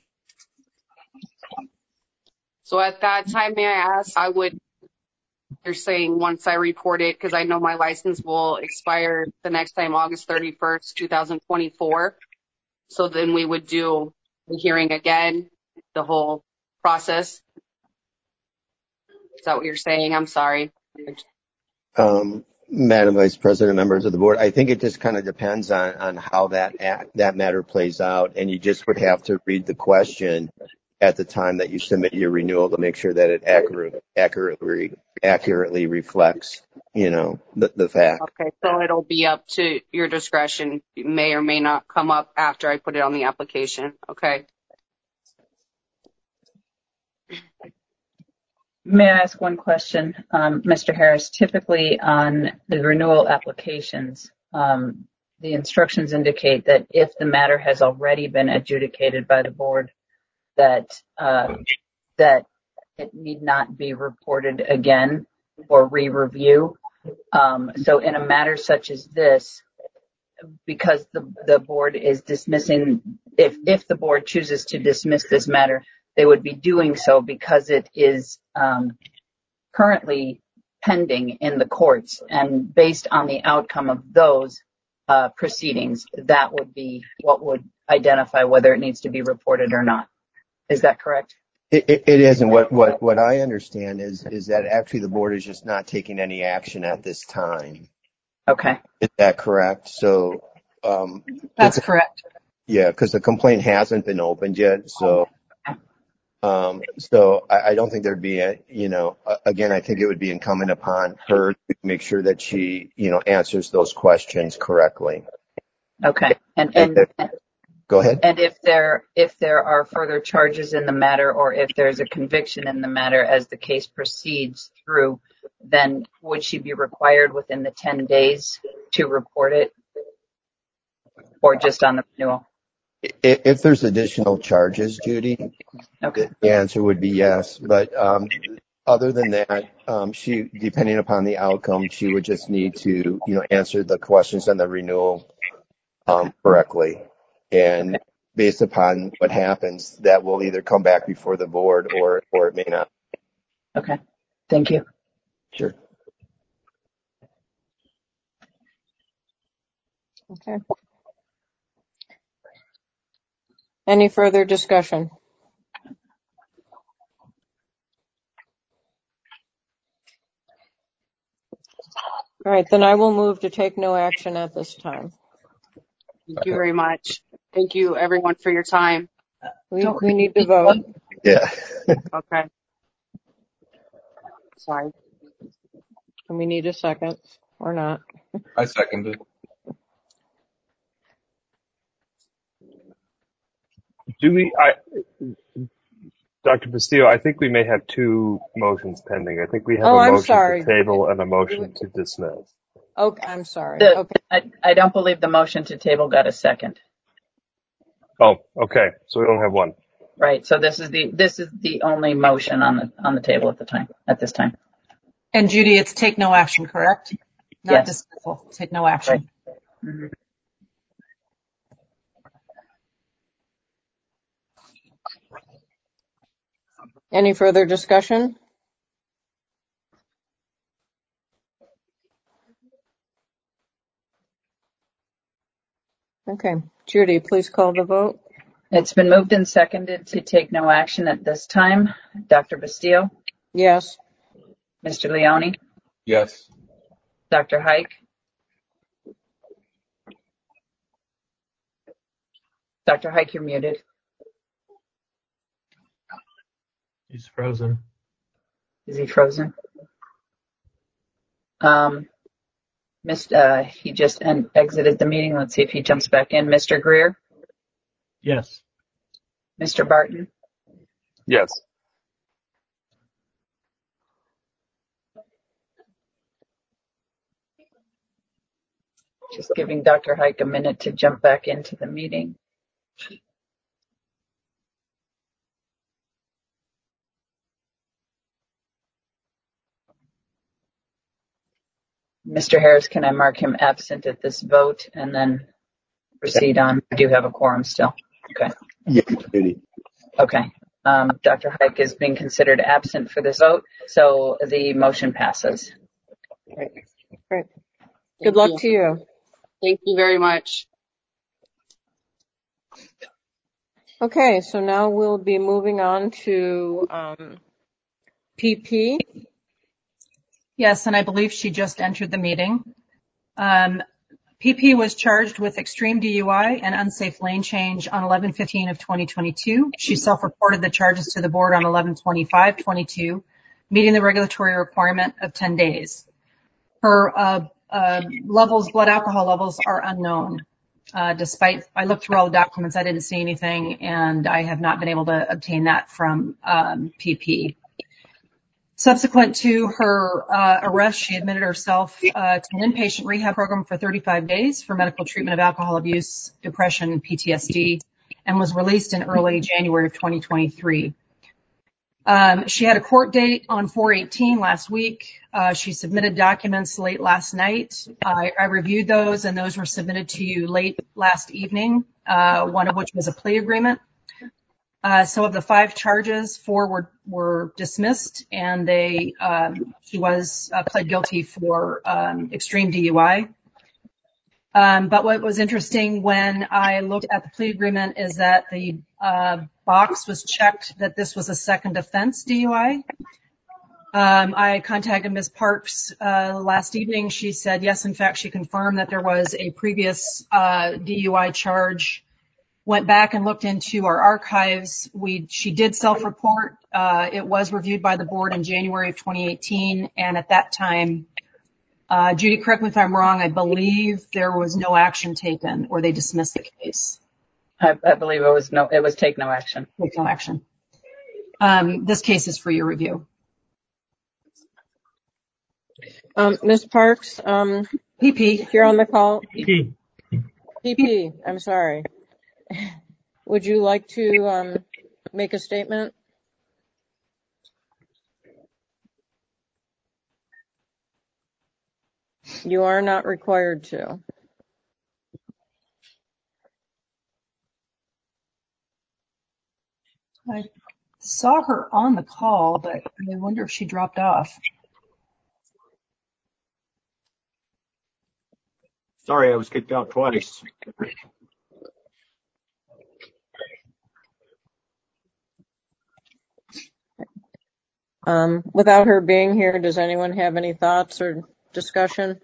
So at that time, may I ask, I would, you're saying once I report it, because I know my license will expire the next time, August thirty-first, two thousand twenty-four. So then we would do the hearing again, the whole process. Is that what you're saying? I'm sorry. Um, Madam Vice President, members of the board, I think it just kind of depends on, on how that act, that matter plays out, and you just would have to read the question at the time that you submit your renewal to make sure that it accurate, accurately accurately reflects, you know, the, the fact. Okay, so it'll be up to your discretion. It may or may not come up after I put it on the application. Okay. May I ask one question, um, Mister Harris? Typically on the renewal applications, um, the instructions indicate that if the matter has already been adjudicated by the board, that uh, that it need not be reported again or re-review. Um, so in a matter such as this, because the, the board is dismissing, if, if the board chooses to dismiss this matter, they would be doing so because it is um, currently pending in the courts. And based on the outcome of those uh, proceedings, that would be what would identify whether it needs to be reported or not. Is that correct? It, it, it is, and what, what, what I understand is is that actually the board is just not taking any action at this time. Okay. Is that correct? So, um, That's correct. Yeah, because the complaint hasn't been opened yet. So, um, so I, I don't think there'd be a, you know, again, I think it would be incumbent upon her to make sure that she, you know, answers those questions correctly. Okay. And, and, and go ahead. And if there if there are further charges in the matter, or if there's a conviction in the matter as the case proceeds through, then would she be required within the ten days to report it, or just on the renewal? If, if there's additional charges, Judy, okay. the answer would be yes. But um, other than that, um, she, depending upon the outcome, she would just need to, you know, answer the questions on the renewal um, okay. correctly. And okay. Based upon what happens, that will either come back before the board or, or it may not. Okay. Thank you. Sure. Okay. Any further discussion? All right, then I will move to take no action at this time. Thank you very much. Thank you, everyone, for your time. We, we need to vote. Yeah. Okay. Sorry. And we need a second or not. I seconded. Do we, I, Doctor Bastillo, I think we may have two motions pending. I think we have Oh, a I'm motion sorry. to table and a motion to dismiss. Okay, I'm sorry. The, Okay. I, I don't believe the motion to table got a second. Oh, okay. So we don't have one. Right. So this is the this is the only motion on the on the table at the time at this time. And Judy, it's take no action, correct? Not Yes. dismissal. Take no action. Right. Mm-hmm. Any further discussion? Okay. Judy, please call the vote. It's been moved and seconded to take no action at this time. Doctor Bastillo? Yes. Mister Leone? Yes. Doctor Hike? Doctor Hike, you're muted. He's frozen. Is he frozen? Um, missed, uh, he just en- exited the meeting. Let's see if he jumps back in. Mister Greer? Yes. Mister Barton? Yes. Just giving Doctor Hike a minute to jump back into the meeting. Mister Harris, can I mark him absent at this vote and then proceed on? I do have a quorum still. Okay. Yeah, Judy. Okay. Um, Doctor Hike is being considered absent for this vote, so the motion passes. Great. Great. Good luck to you. Thank you very much. Okay, so now we'll be moving on to um, P P. Yes, and I believe she just entered the meeting. Um, P P was charged with extreme D U I and unsafe lane change on eleven fifteen of twenty twenty-two. She self-reported the charges to the board on eleven twenty-five twenty-two, meeting the regulatory requirement of ten days. Her uh, uh, levels, blood alcohol levels, are unknown. Uh, despite, I looked through all the documents, I didn't see anything, and I have not been able to obtain that from um, P P. Subsequent to her uh, arrest, she admitted herself uh, to an inpatient rehab program for thirty-five days for medical treatment of alcohol abuse, depression, and P T S D, and was released in early January of twenty twenty-three. Um, she had a court date on four eighteen last week. Uh, she submitted documents late last night. I, I reviewed those, and those were submitted to you late last evening, uh, one of which was a plea agreement. Uh, so of the five charges, four were, were dismissed, and they um, she was uh, pled guilty for um, extreme D U I. Um, but what was interesting when I looked at the plea agreement is that the uh, box was checked that this was a second offense D U I. Um, I contacted Miz Parks uh, last evening. She said, yes, in fact, she confirmed that there was a previous uh, D U I charge. Went back and looked into our archives. We, she did self-report. Uh, it was reviewed by the board in January of twenty eighteen, and at that time, uh, Judy, correct me if I'm wrong, I believe there was no action taken, or they dismissed the case. I, I believe it was no, it was take no action. Take no action. Um, this case is for your review. Um, Miz Parks, um, P P, you're on the call. P. P P, I'm sorry. Would you like to um, make a statement? You are not required to. I saw her on the call, but I wonder if she dropped off. Sorry, I was kicked out twice. Um, without her being here, does anyone have any thoughts or discussion?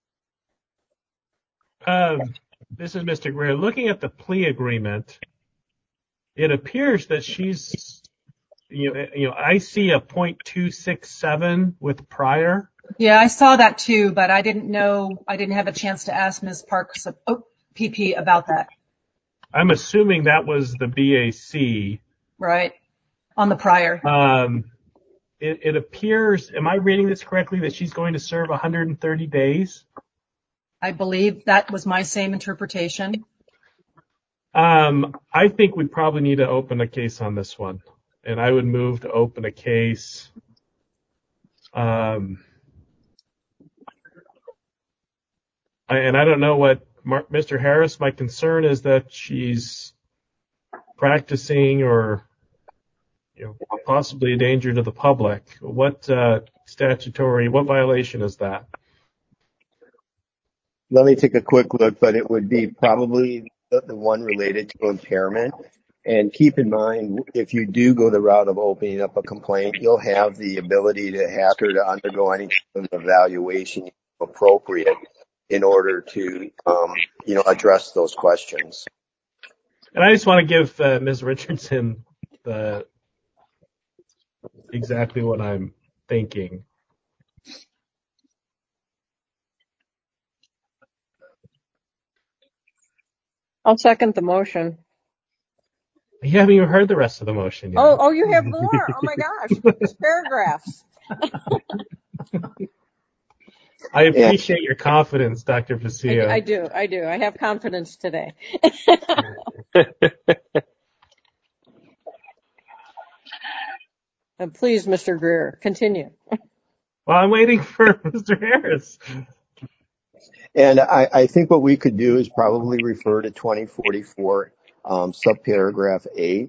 Um, this is Mister Greer. Looking at the plea agreement, it appears that she's, you know, you know, I see a point two six seven with prior. Yeah, I saw that too, but I didn't know, I didn't have a chance to ask Miz Parks, oh, P P about that. I'm assuming that was the B A C. Right. On the prior. Um, it, it appears, am I reading this correctly, that she's going to serve one hundred thirty days? I believe that was my same interpretation. Um, I think we probably need to open a case on this one, and I would move to open a case. Um, I, and I don't know what Mar- Mister Harris. My concern is that she's practicing, or you know, possibly a danger to the public. What uh, statutory, what violation is that? Let me take a quick look, but it would be probably the, the one related to impairment. And keep in mind, if you do go the route of opening up a complaint, you'll have the ability to have her to undergo any kind of evaluation appropriate in order to, um, you know, address those questions. And I just want to give uh, Miz Richardson the exactly what I'm thinking. I'll second the motion. You haven't even heard the rest of the motion yet. Oh, oh, you have more. Oh my gosh. There's paragraphs. I appreciate your confidence, Doctor Pasillo. I, I do. I do. I have confidence today. And please, Mister Greer, continue. Well, I'm waiting for Mister Harris. And I, I think what we could do is probably refer to twenty forty-four, um, subparagraph eight.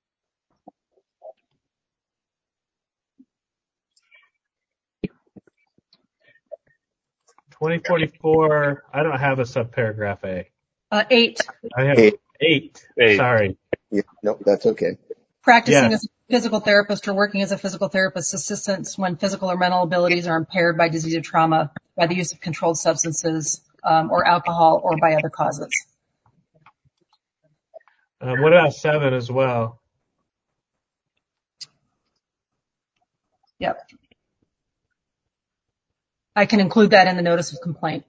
twenty forty-four, I don't have a subparagraph A. Uh, eight. I have Eight. eight. Eight. Sorry. Yeah, no, that's okay. Practicing Yes. as a physical therapist or working as a physical therapist assistant when physical or mental abilities are impaired by disease or trauma, by the use of controlled substances um, or alcohol, or by other causes. Um, what about seven as well? Yep. I can include that in the notice of complaint.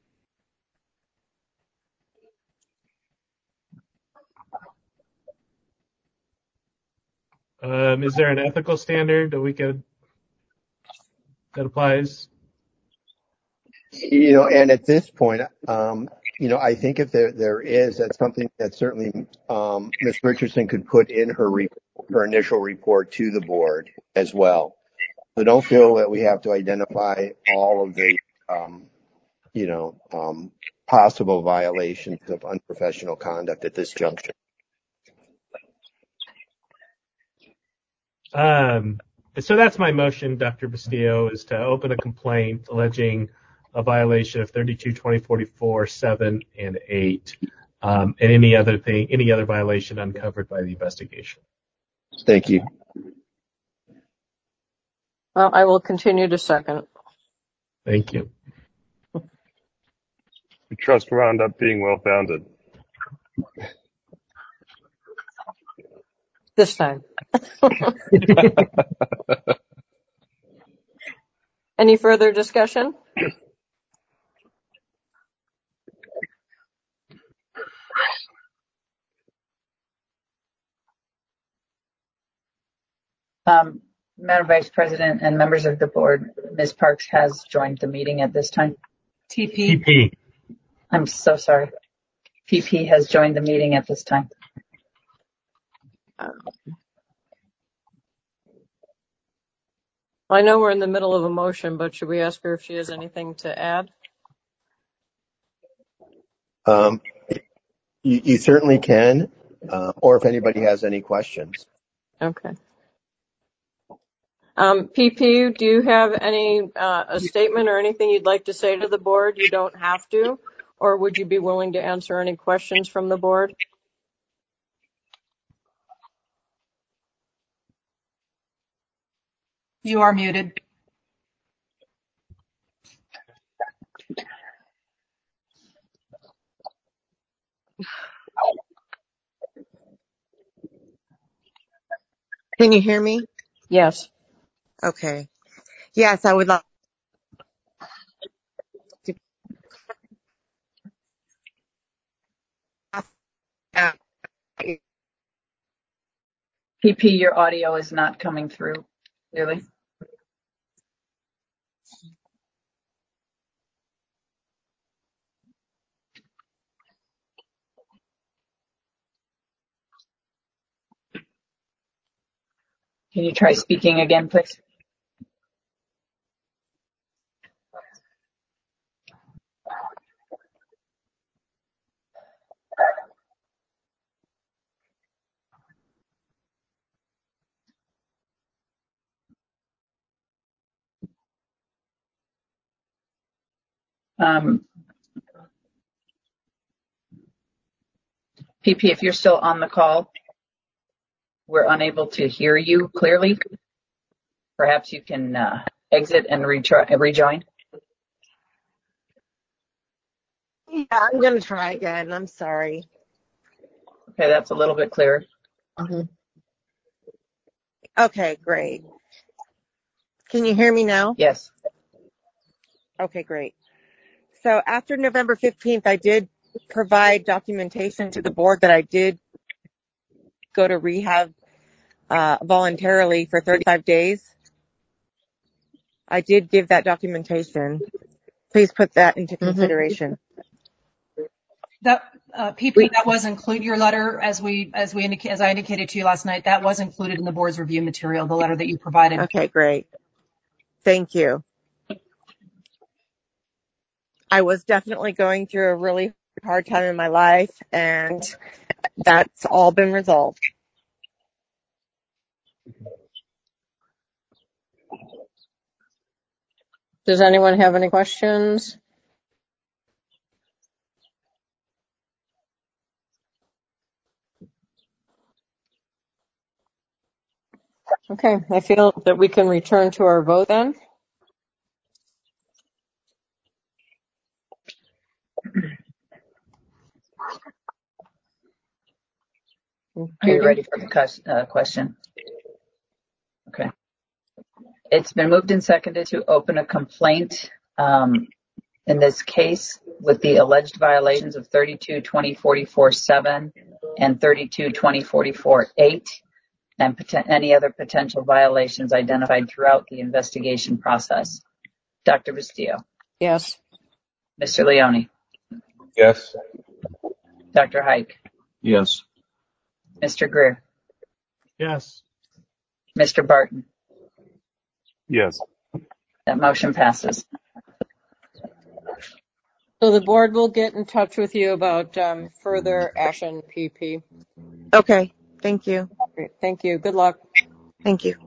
Um, is there an ethical standard that we could that applies? You know, and at this point, um, you know, I think if there there is, that's something that certainly um, Miz Richardson could put in her re- her initial report to the board as well. So don't feel that we have to identify all of the, um, you know, um, possible violations of unprofessional conduct at this juncture. Um, so that's my motion, Doctor Bastillo, is to open a complaint alleging a violation of thirty-two, twenty forty-four, seven, and eight, um, and any other thing, any other violation uncovered by the investigation. Thank you. Well, I will continue to second. Thank you. We trust wound up being well founded. This time. Any further discussion? Um, Madam Vice President and members of the board, Miz Parks has joined the meeting at this time. T P. P P. I'm so sorry. P P has joined the meeting at this time. I know we're in the middle of a motion, but should we ask her if she has anything to add? Um, you, you certainly can, uh, or if anybody has any questions. Okay. Um, P P, do you have any uh, a statement or anything you'd like to say to the board? You don't have to, or would you be willing to answer any questions from the board? You are muted. Can you hear me? Yes. Okay. Yes, I would like to. Uh, P P, your audio is not coming through clearly. Can you try speaking again, please? Um, P P, if you're still on the call, we're unable to hear you clearly. Perhaps you can uh, exit and retry, rejoin. yeah, I'm going to try again. I'm sorry. Okay, that's a little bit clearer. Mm-hmm. Okay, great. Can you hear me now? Yes. Okay, great. So after November fifteenth, I did provide documentation to the board that I did go to rehab uh, voluntarily for thirty-five days. I did give that documentation. Please put that into consideration. That uh, P P, that was include your letter as we as we indica- as I indicated to you last night. That was included in the board's review material, the letter that you provided. Okay, great. Thank you. I was definitely going through a really hard time in my life, and that's all been resolved. Does anyone have any questions? Okay, I feel that we can return to our vote then. Are you ready for the uh, question? Okay. It's been moved and seconded to open a complaint um, in this case with the alleged violations of thirty-two twenty forty-four seven and thirty-two twenty forty-four eight and pot- any other potential violations identified throughout the investigation process. Doctor Bustillo. Yes. Mister Leone. Yes. Doctor Hike. Yes. Mister Greer. Yes. Mister Barton. Yes. That motion passes. So the board will get in touch with you about um, further action, P P. Okay, thank you. Great. Thank you. Good luck. Thank you.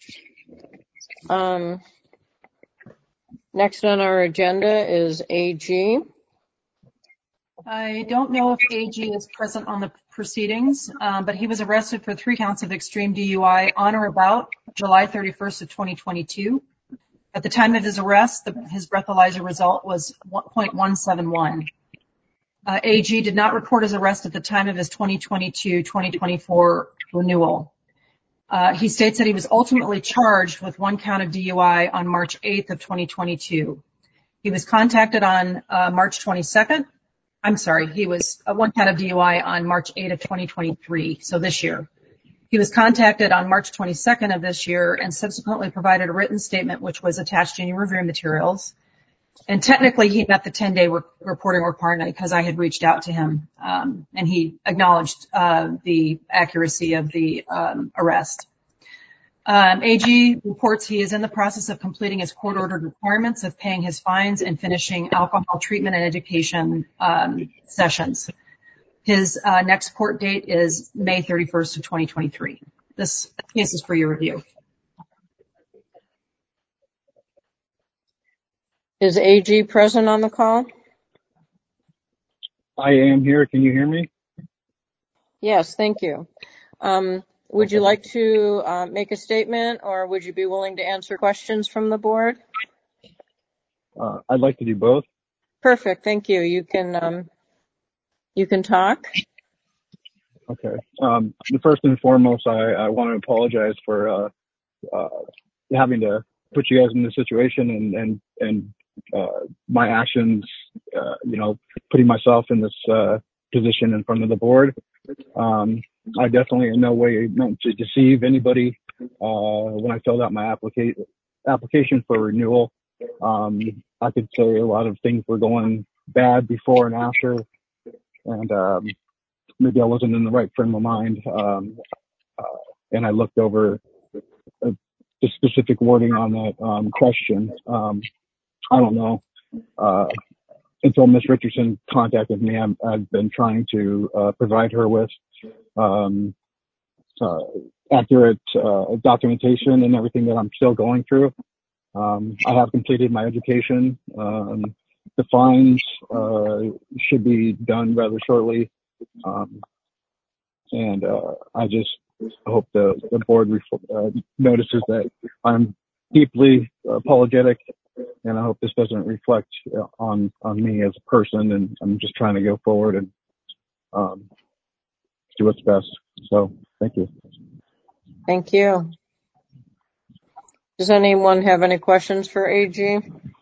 Um, next on our agenda is A G. I don't know if A G is present on the proceedings, um, but he was arrested for three counts of extreme D U I on or about July thirty-first of twenty twenty-two. At the time of his arrest, the, his breathalyzer result was one point one seven one. Uh, A G did not report his arrest at the time of his twenty twenty-two twenty twenty-four renewal. Uh, he states that he was ultimately charged with one count of D U I on March eighth of twenty twenty-two. He was contacted on uh, March twenty-second. I'm sorry, he was uh, one count of D U I on March eighth of twenty twenty-three, so this year. He was contacted on March twenty-second of this year and subsequently provided a written statement which was attached in your review materials. And technically, he met the ten-day re- reporting requirement because I had reached out to him, um, and he acknowledged uh, the accuracy of the um, arrest. Um, A G reports he is in the process of completing his court-ordered requirements of paying his fines and finishing alcohol treatment and education um, sessions. His uh, next court date is May thirty-first of twenty twenty-three. This case is for your review. Is A G present on the call? I am here. Can you hear me? Yes, thank you. Um, would you like to uh, make a statement, or would you be willing to answer questions from the board? Uh, I'd like to do both. Perfect, thank you. You can um, you can talk. Okay. Um, the first and foremost, I, I want to apologize for uh, uh, having to put you guys in this situation and and and uh, my actions. Uh, you know, putting myself in this uh, position in front of the board. Um, I definitely in no way meant to deceive anybody uh, when I filled out my application application for renewal. Um, I could say a lot of things were going bad before and after, and um, maybe I wasn't in the right frame of mind. Um, uh, and I looked over uh, the specific wording on that um, question. Um, I don't know. Uh, until Miz Richardson contacted me, I'm, I've been trying to uh, provide her with um, uh, accurate uh, documentation and everything that I'm still going through. Um, I have completed my education. Um, the fines uh, should be done rather shortly. Um, and uh, I just hope the, the board ref- uh, notices that I'm deeply apologetic, and I hope this doesn't reflect uh, on, on me as a person, and I'm just trying to go forward and um, do what's best. So thank you. Thank you. Does anyone have any questions for A G?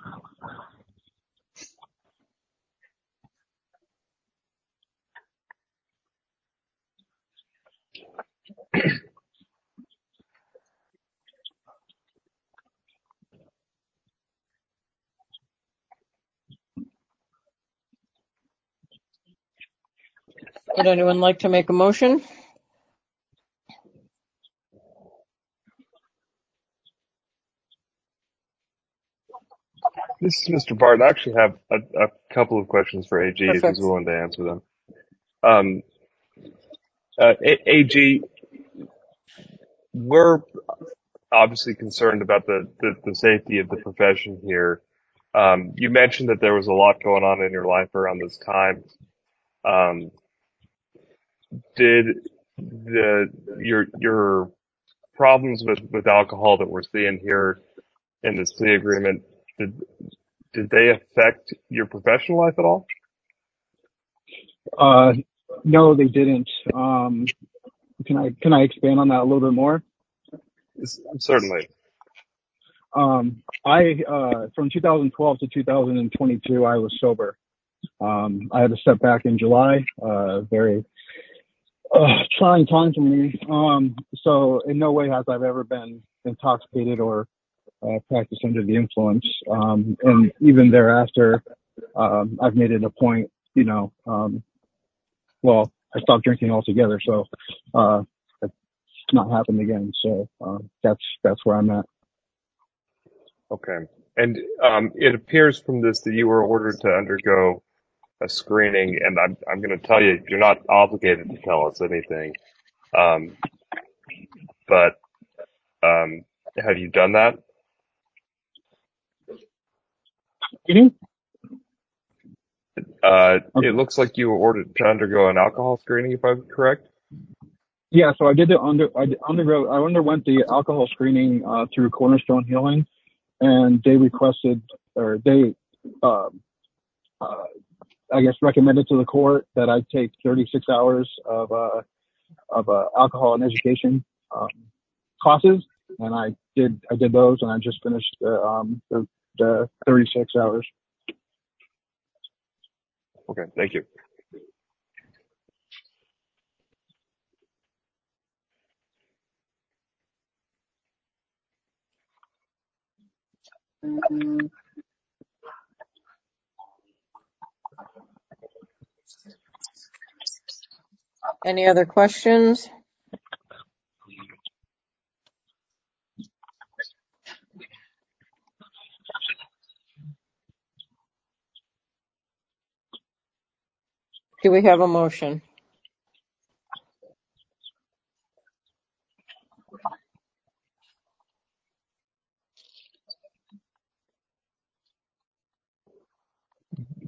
Would anyone like to make a motion? This is Mister Barton. I actually have a, a couple of questions for A G if he's Perfect. willing to answer them. Um, uh, A- AG, we're obviously concerned about the, the, the safety of the profession here. Um, you mentioned that there was a lot going on in your life around this time. Um, did the your your problems with, with alcohol that we're seeing here in this plea agreement, did did they affect your professional life at all? Uh, no, they didn't. Um, can I can I expand on that a little bit more? Certainly. Um, I uh, from two thousand twelve to two thousand twenty-two, I was sober. Um, I had a setback in July. Uh, very uh, trying time for me. Um, so in no way has I've ever been intoxicated or uh, practiced under the influence. Um, and even thereafter, um, I've made it a point. You know, um, well, I stopped drinking altogether, so uh, it's not happened again. So uh, that's that's where I'm at. Okay. And um, it appears from this that you were ordered to undergo a screening, and I'm I'm going to tell you, you're not obligated to tell us anything. Um, but um, have you done that? Mm-hmm. Uh, Okay. it looks like you were ordered to undergo an alcohol screening, if I'm correct. Yeah, so I did the under I did undergo I underwent the alcohol screening uh, through Cornerstone Healing, and they requested or they um, uh, I guess recommended to the court that I take thirty-six hours of uh, of uh, alcohol and education um, classes, and I did I did those, and I just finished uh, um, the, the thirty-six hours. Okay, thank you. Any other questions? Do we have a motion?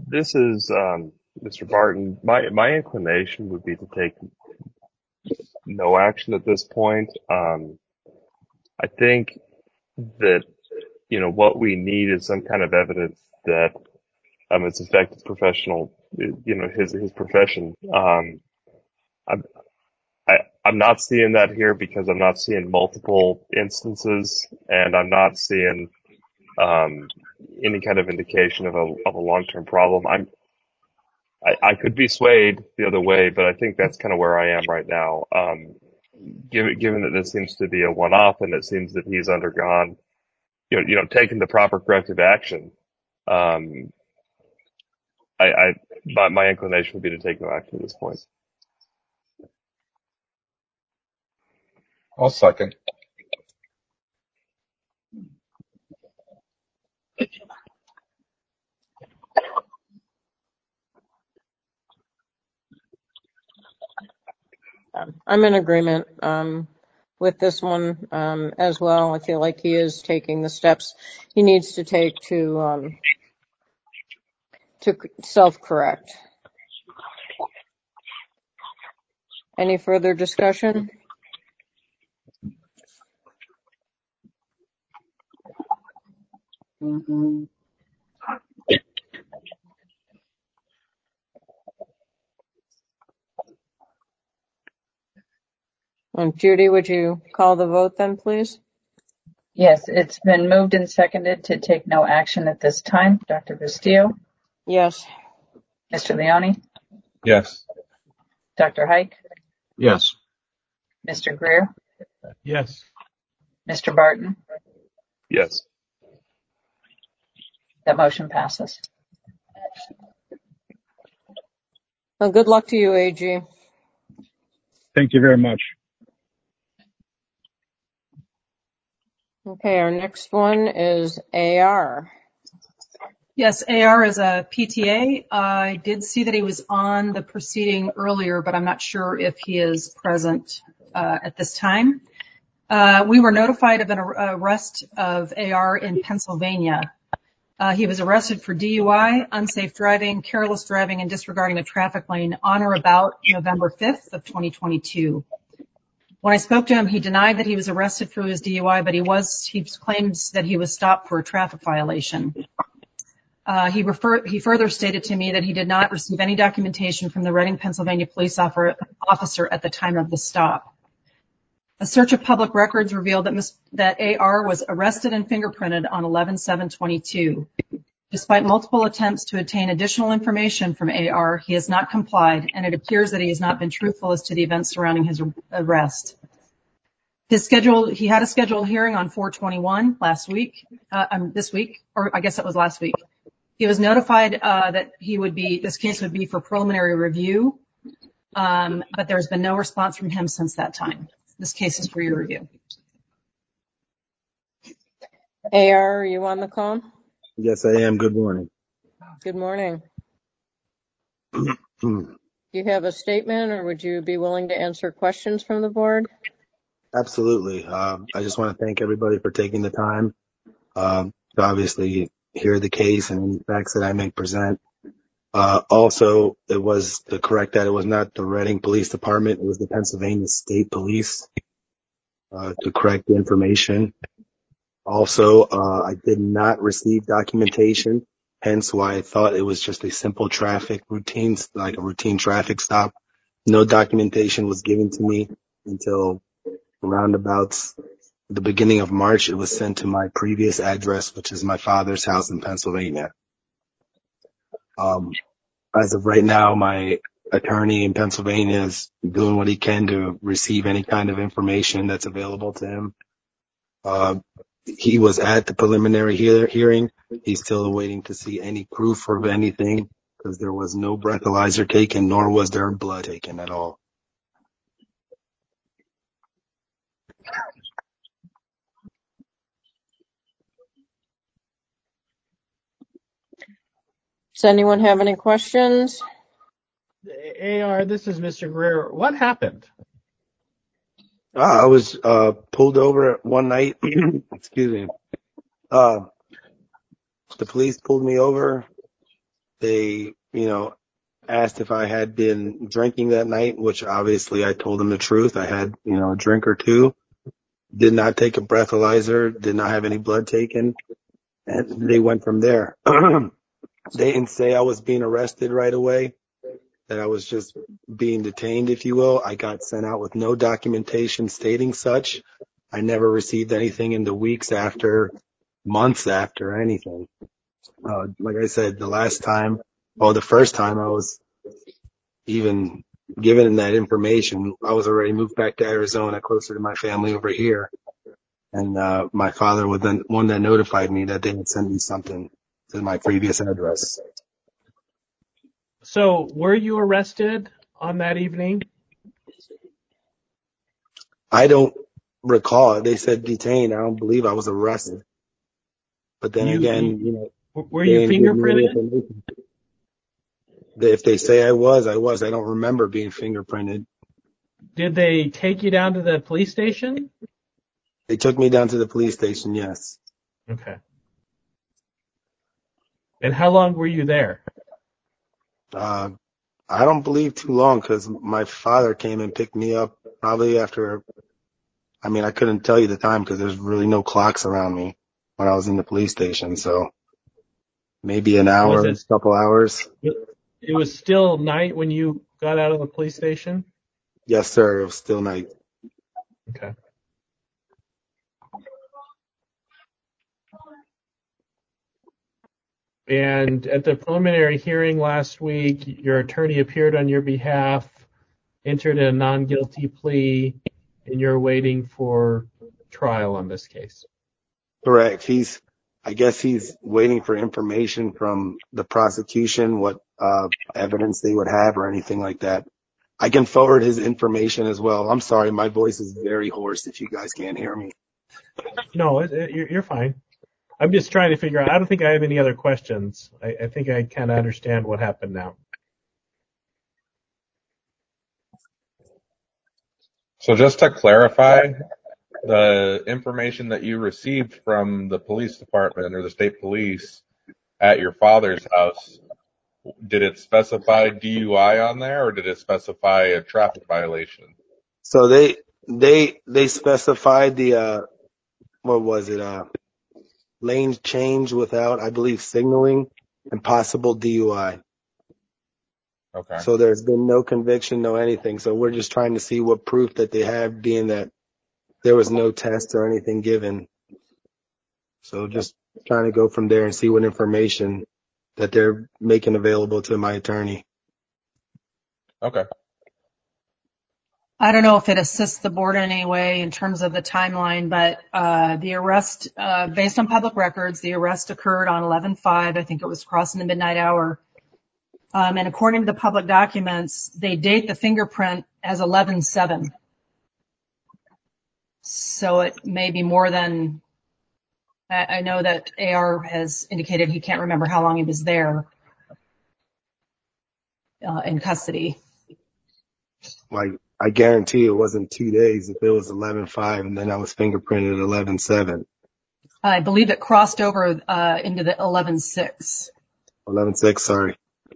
This is um, Mister Barton. My my inclination would be to take no action at this point. Um, I think that you know what we need is some kind of evidence that um, it's affected professional, you know, his his profession. Um, I'm I, I'm not seeing that here because I'm not seeing multiple instances, and I'm not seeing um, any kind of indication of a of a long term problem. I'm I, I could be swayed the other way, but I think that's kind of where I am right now. Um, given given that this seems to be a one off, and it seems that he's undergone, you know, you know, taken the proper corrective action. Um, I, I my, my inclination would be to take no action at this point. I'll second. Um, I'm in agreement um, with this one um, as well. I feel like he is taking the steps he needs to take to um, to self-correct. Any further discussion? Mm-hmm. Um, Judy, would you call the vote then, please? Yes, it's been moved and seconded to take no action at this time. Doctor Bustillo, Yes. Mister Leone, Yes. Doctor Hike, Yes. Mister Greer, Yes. Mister Barton. Yes. That motion passes. Well, good luck to you, A G. Thank you very much. Okay, our next one is A R. Yes, A R is a P T A. I did see that he was on the proceeding earlier, but I'm not sure if he is present uh, at this time. Uh, we were notified of an arrest of A R in Pennsylvania. Uh, he was arrested for D U I, unsafe driving, careless driving, and disregarding a traffic lane on or about November fifth of twenty twenty-two. When I spoke to him, he denied that he was arrested for his D U I, but he was, he claims that he was stopped for a traffic violation. Uh, he refer, he further stated to me that he did not receive any documentation from the Reading, Pennsylvania police officer at the time of the stop. A search of public records revealed that, Miz, that A R was arrested and fingerprinted on eleven seven twenty-two. Despite multiple attempts to obtain additional information from A R, he has not complied, and it appears that he has not been truthful as to the events surrounding his arrest. His scheduled, he had a scheduled hearing on four twenty-one last week, uh, um, this week, or I guess it was last week. He was notified uh, that he would be, this case would be for preliminary review, um, but there's been no response from him since that time. This case is for your review. A R, are you on the call? Yes, I am. Good morning. Good morning. Do you have a statement, or would you be willing to answer questions from the board? Absolutely. Uh, I just want to thank everybody for taking the time um, to obviously hear the case and any facts that I may present. Uh, also, it was to correct that it was not the Reading Police Department. It was the Pennsylvania State Police uh, to correct the information. Also, uh, I did not receive documentation, hence why I thought it was just a simple traffic routine, like a routine traffic stop. No documentation was given to me until around about the beginning of March. It was sent to my previous address, which is my father's house in Pennsylvania. Um, as of right now, my attorney in Pennsylvania is doing what he can to receive any kind of information that's available to him. Uh, he was at the preliminary hear- hearing. He's still waiting to see any proof of anything because there was no breathalyzer taken, nor was there blood taken at all. Does anyone have any questions? A R, this is Mister Greer. What happened? Uh, I was uh, pulled over one night. Excuse me. Uh, the police pulled me over. They, you know, asked if I had been drinking that night, which obviously I told them the truth. I had, you know, a drink or two. Did not take a breathalyzer. Did not have any blood taken. And they went from there. They didn't say I was being arrested right away, that I was just being detained, if you will. I got sent out with no documentation stating such. I never received anything in the weeks after, months after, anything. Uh, like I said, the last time, or the first time I was even given that information, I was already moved back to Arizona, closer to my family over here. And uh, my father was the one that notified me that they had sent me something to my previous address. So were you arrested on that evening? I don't recall. They said detained. I don't believe I was arrested. But then You, again, you you know, were they you didn't give me any fingerprinted? information. If they say I was, I was. I don't remember being fingerprinted. Did they take you down to the police station? They took me down to the police station, yes. Okay. And how long were you there? Uh, I don't believe too long, because my father came and picked me up probably after, I mean, I couldn't tell you the time because there's really no clocks around me when I was in the police station. So maybe an hour, Was a it, couple hours. it was still night when you got out of the police station? Yes, sir. It was still night. Okay. And at the preliminary hearing last week, your attorney appeared on your behalf, entered a non-guilty plea, and you're waiting for trial on this case. Correct. He's, I guess he's waiting for information from the prosecution, what uh, evidence they would have or anything like that. I can forward his information as well. I'm sorry, my voice is very hoarse if you guys can't hear me. No, it, it, you're, you're fine. I'm just trying to figure out. I don't think I have any other questions. I, I think I kind of understand what happened now. So just to clarify, the information that you received from the police department or the state police at your father's house, did it specify D U I on there, or did it specify a traffic violation? So they they they specified the uh what was it uh lane change without, I believe, signaling and possible D U I. Okay. So there's been no conviction, no anything. So we're just trying to see what proof that they have, being that there was no test or anything given. So just trying to go from there and see what information that they're making available to my attorney. Okay. I don't know if it assists the board in any way in terms of the timeline, but uh, the arrest, uh, based on public records, the arrest occurred on eleven five. I think it was crossing the midnight hour. Um, and according to the public documents, they date the fingerprint as eleven seven. So it may be more than, I, I know that A R has indicated he can't remember how long he was there uh, in custody. Like, I guarantee it wasn't two days if it was eleven five and then I was fingerprinted at eleven seven. I believe it crossed over uh, into the eleven six. eleven six, sorry.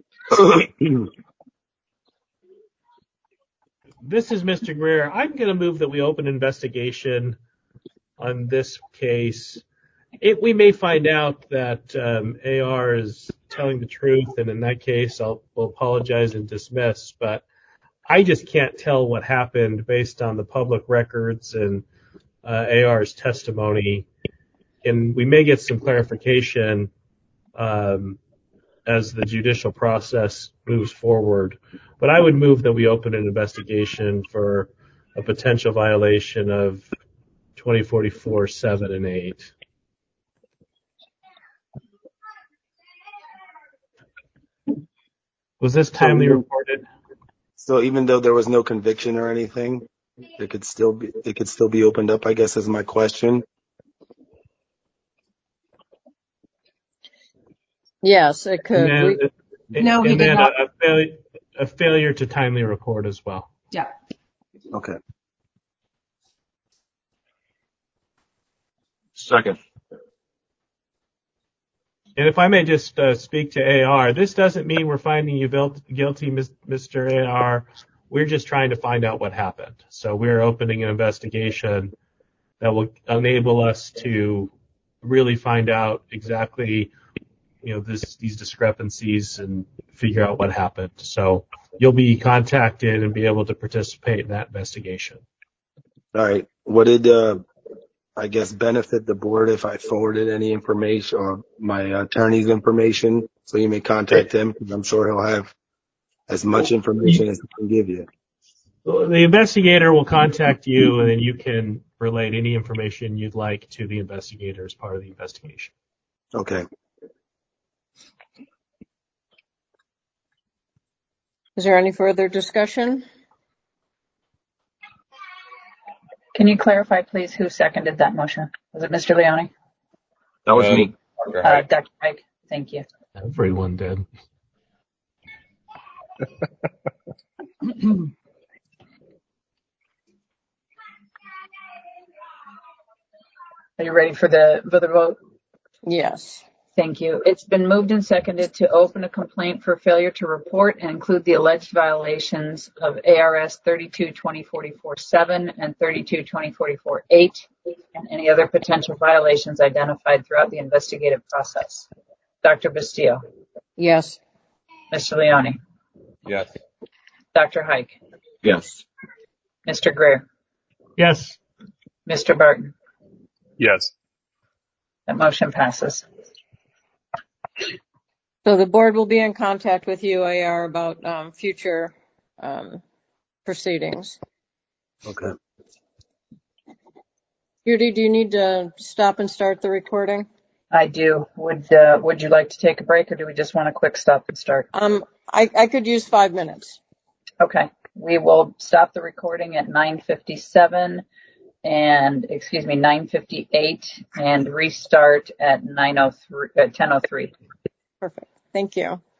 This is Mister Greer. I'm going to move that we open investigation on this case. It, we may find out that um, A R is telling the truth, and in that case, I'll we'll apologize and dismiss. But I just can't tell what happened based on the public records and uh, A R's testimony. And we may get some clarification um, as the judicial process moves forward. But I would move that we open an investigation for a potential violation of twenty forty-four seven and eight. Was this timely so, reported? so even though there was no conviction or anything, it could still be it could still be opened up, I guess, is my question. Yes, it could. And We, then, No, he and did then not. a, a, failure, a failure to timely report as well. Yeah. Okay. Second. And if I may just uh, speak to A R, this doesn't mean we're finding you guilty, Mister A R. We're just trying to find out what happened. So we're opening an investigation that will enable us to really find out exactly, you know, this, these discrepancies and figure out what happened. So you'll be contacted and be able to participate in that investigation. All right. Would it, uh, I guess, benefit the board if I forwarded any information or my attorney's information so you may contact him? Because I'm sure he'll have as much information as he can give you. The investigator will contact you, and then you can relate any information you'd like to the investigator as part of the investigation. Okay. Is there any further discussion? Can you clarify, please, who seconded that motion? Was it Mister Leone? That was Um, me. Uh, Doctor Pike, thank you. Everyone did. Are you ready for the for the vote? Yes. Thank you. It's been moved and seconded to open a complaint for failure to report and include the alleged violations of A R S thirty-two twenty forty-four seven and thirty-two twenty forty-four eight and any other potential violations identified throughout the investigative process. Doctor Bastillo? Yes. Mister Leone? Yes. Doctor Hike? Yes. Mister Greer? Yes. Mister Barton? Yes. That motion passes. So the board will be in contact with you, A R, about um, future um, proceedings. Okay. Judy, do you need to stop and start the recording? I do. Would uh, Would you like to take a break, or do we just want a quick stop and start? Um, I, I could use five minutes. Okay. We will stop the recording at nine fifty-seven and, excuse me, nine fifty-eight and restart at nine oh three, at ten oh three. Perfect. Thank you.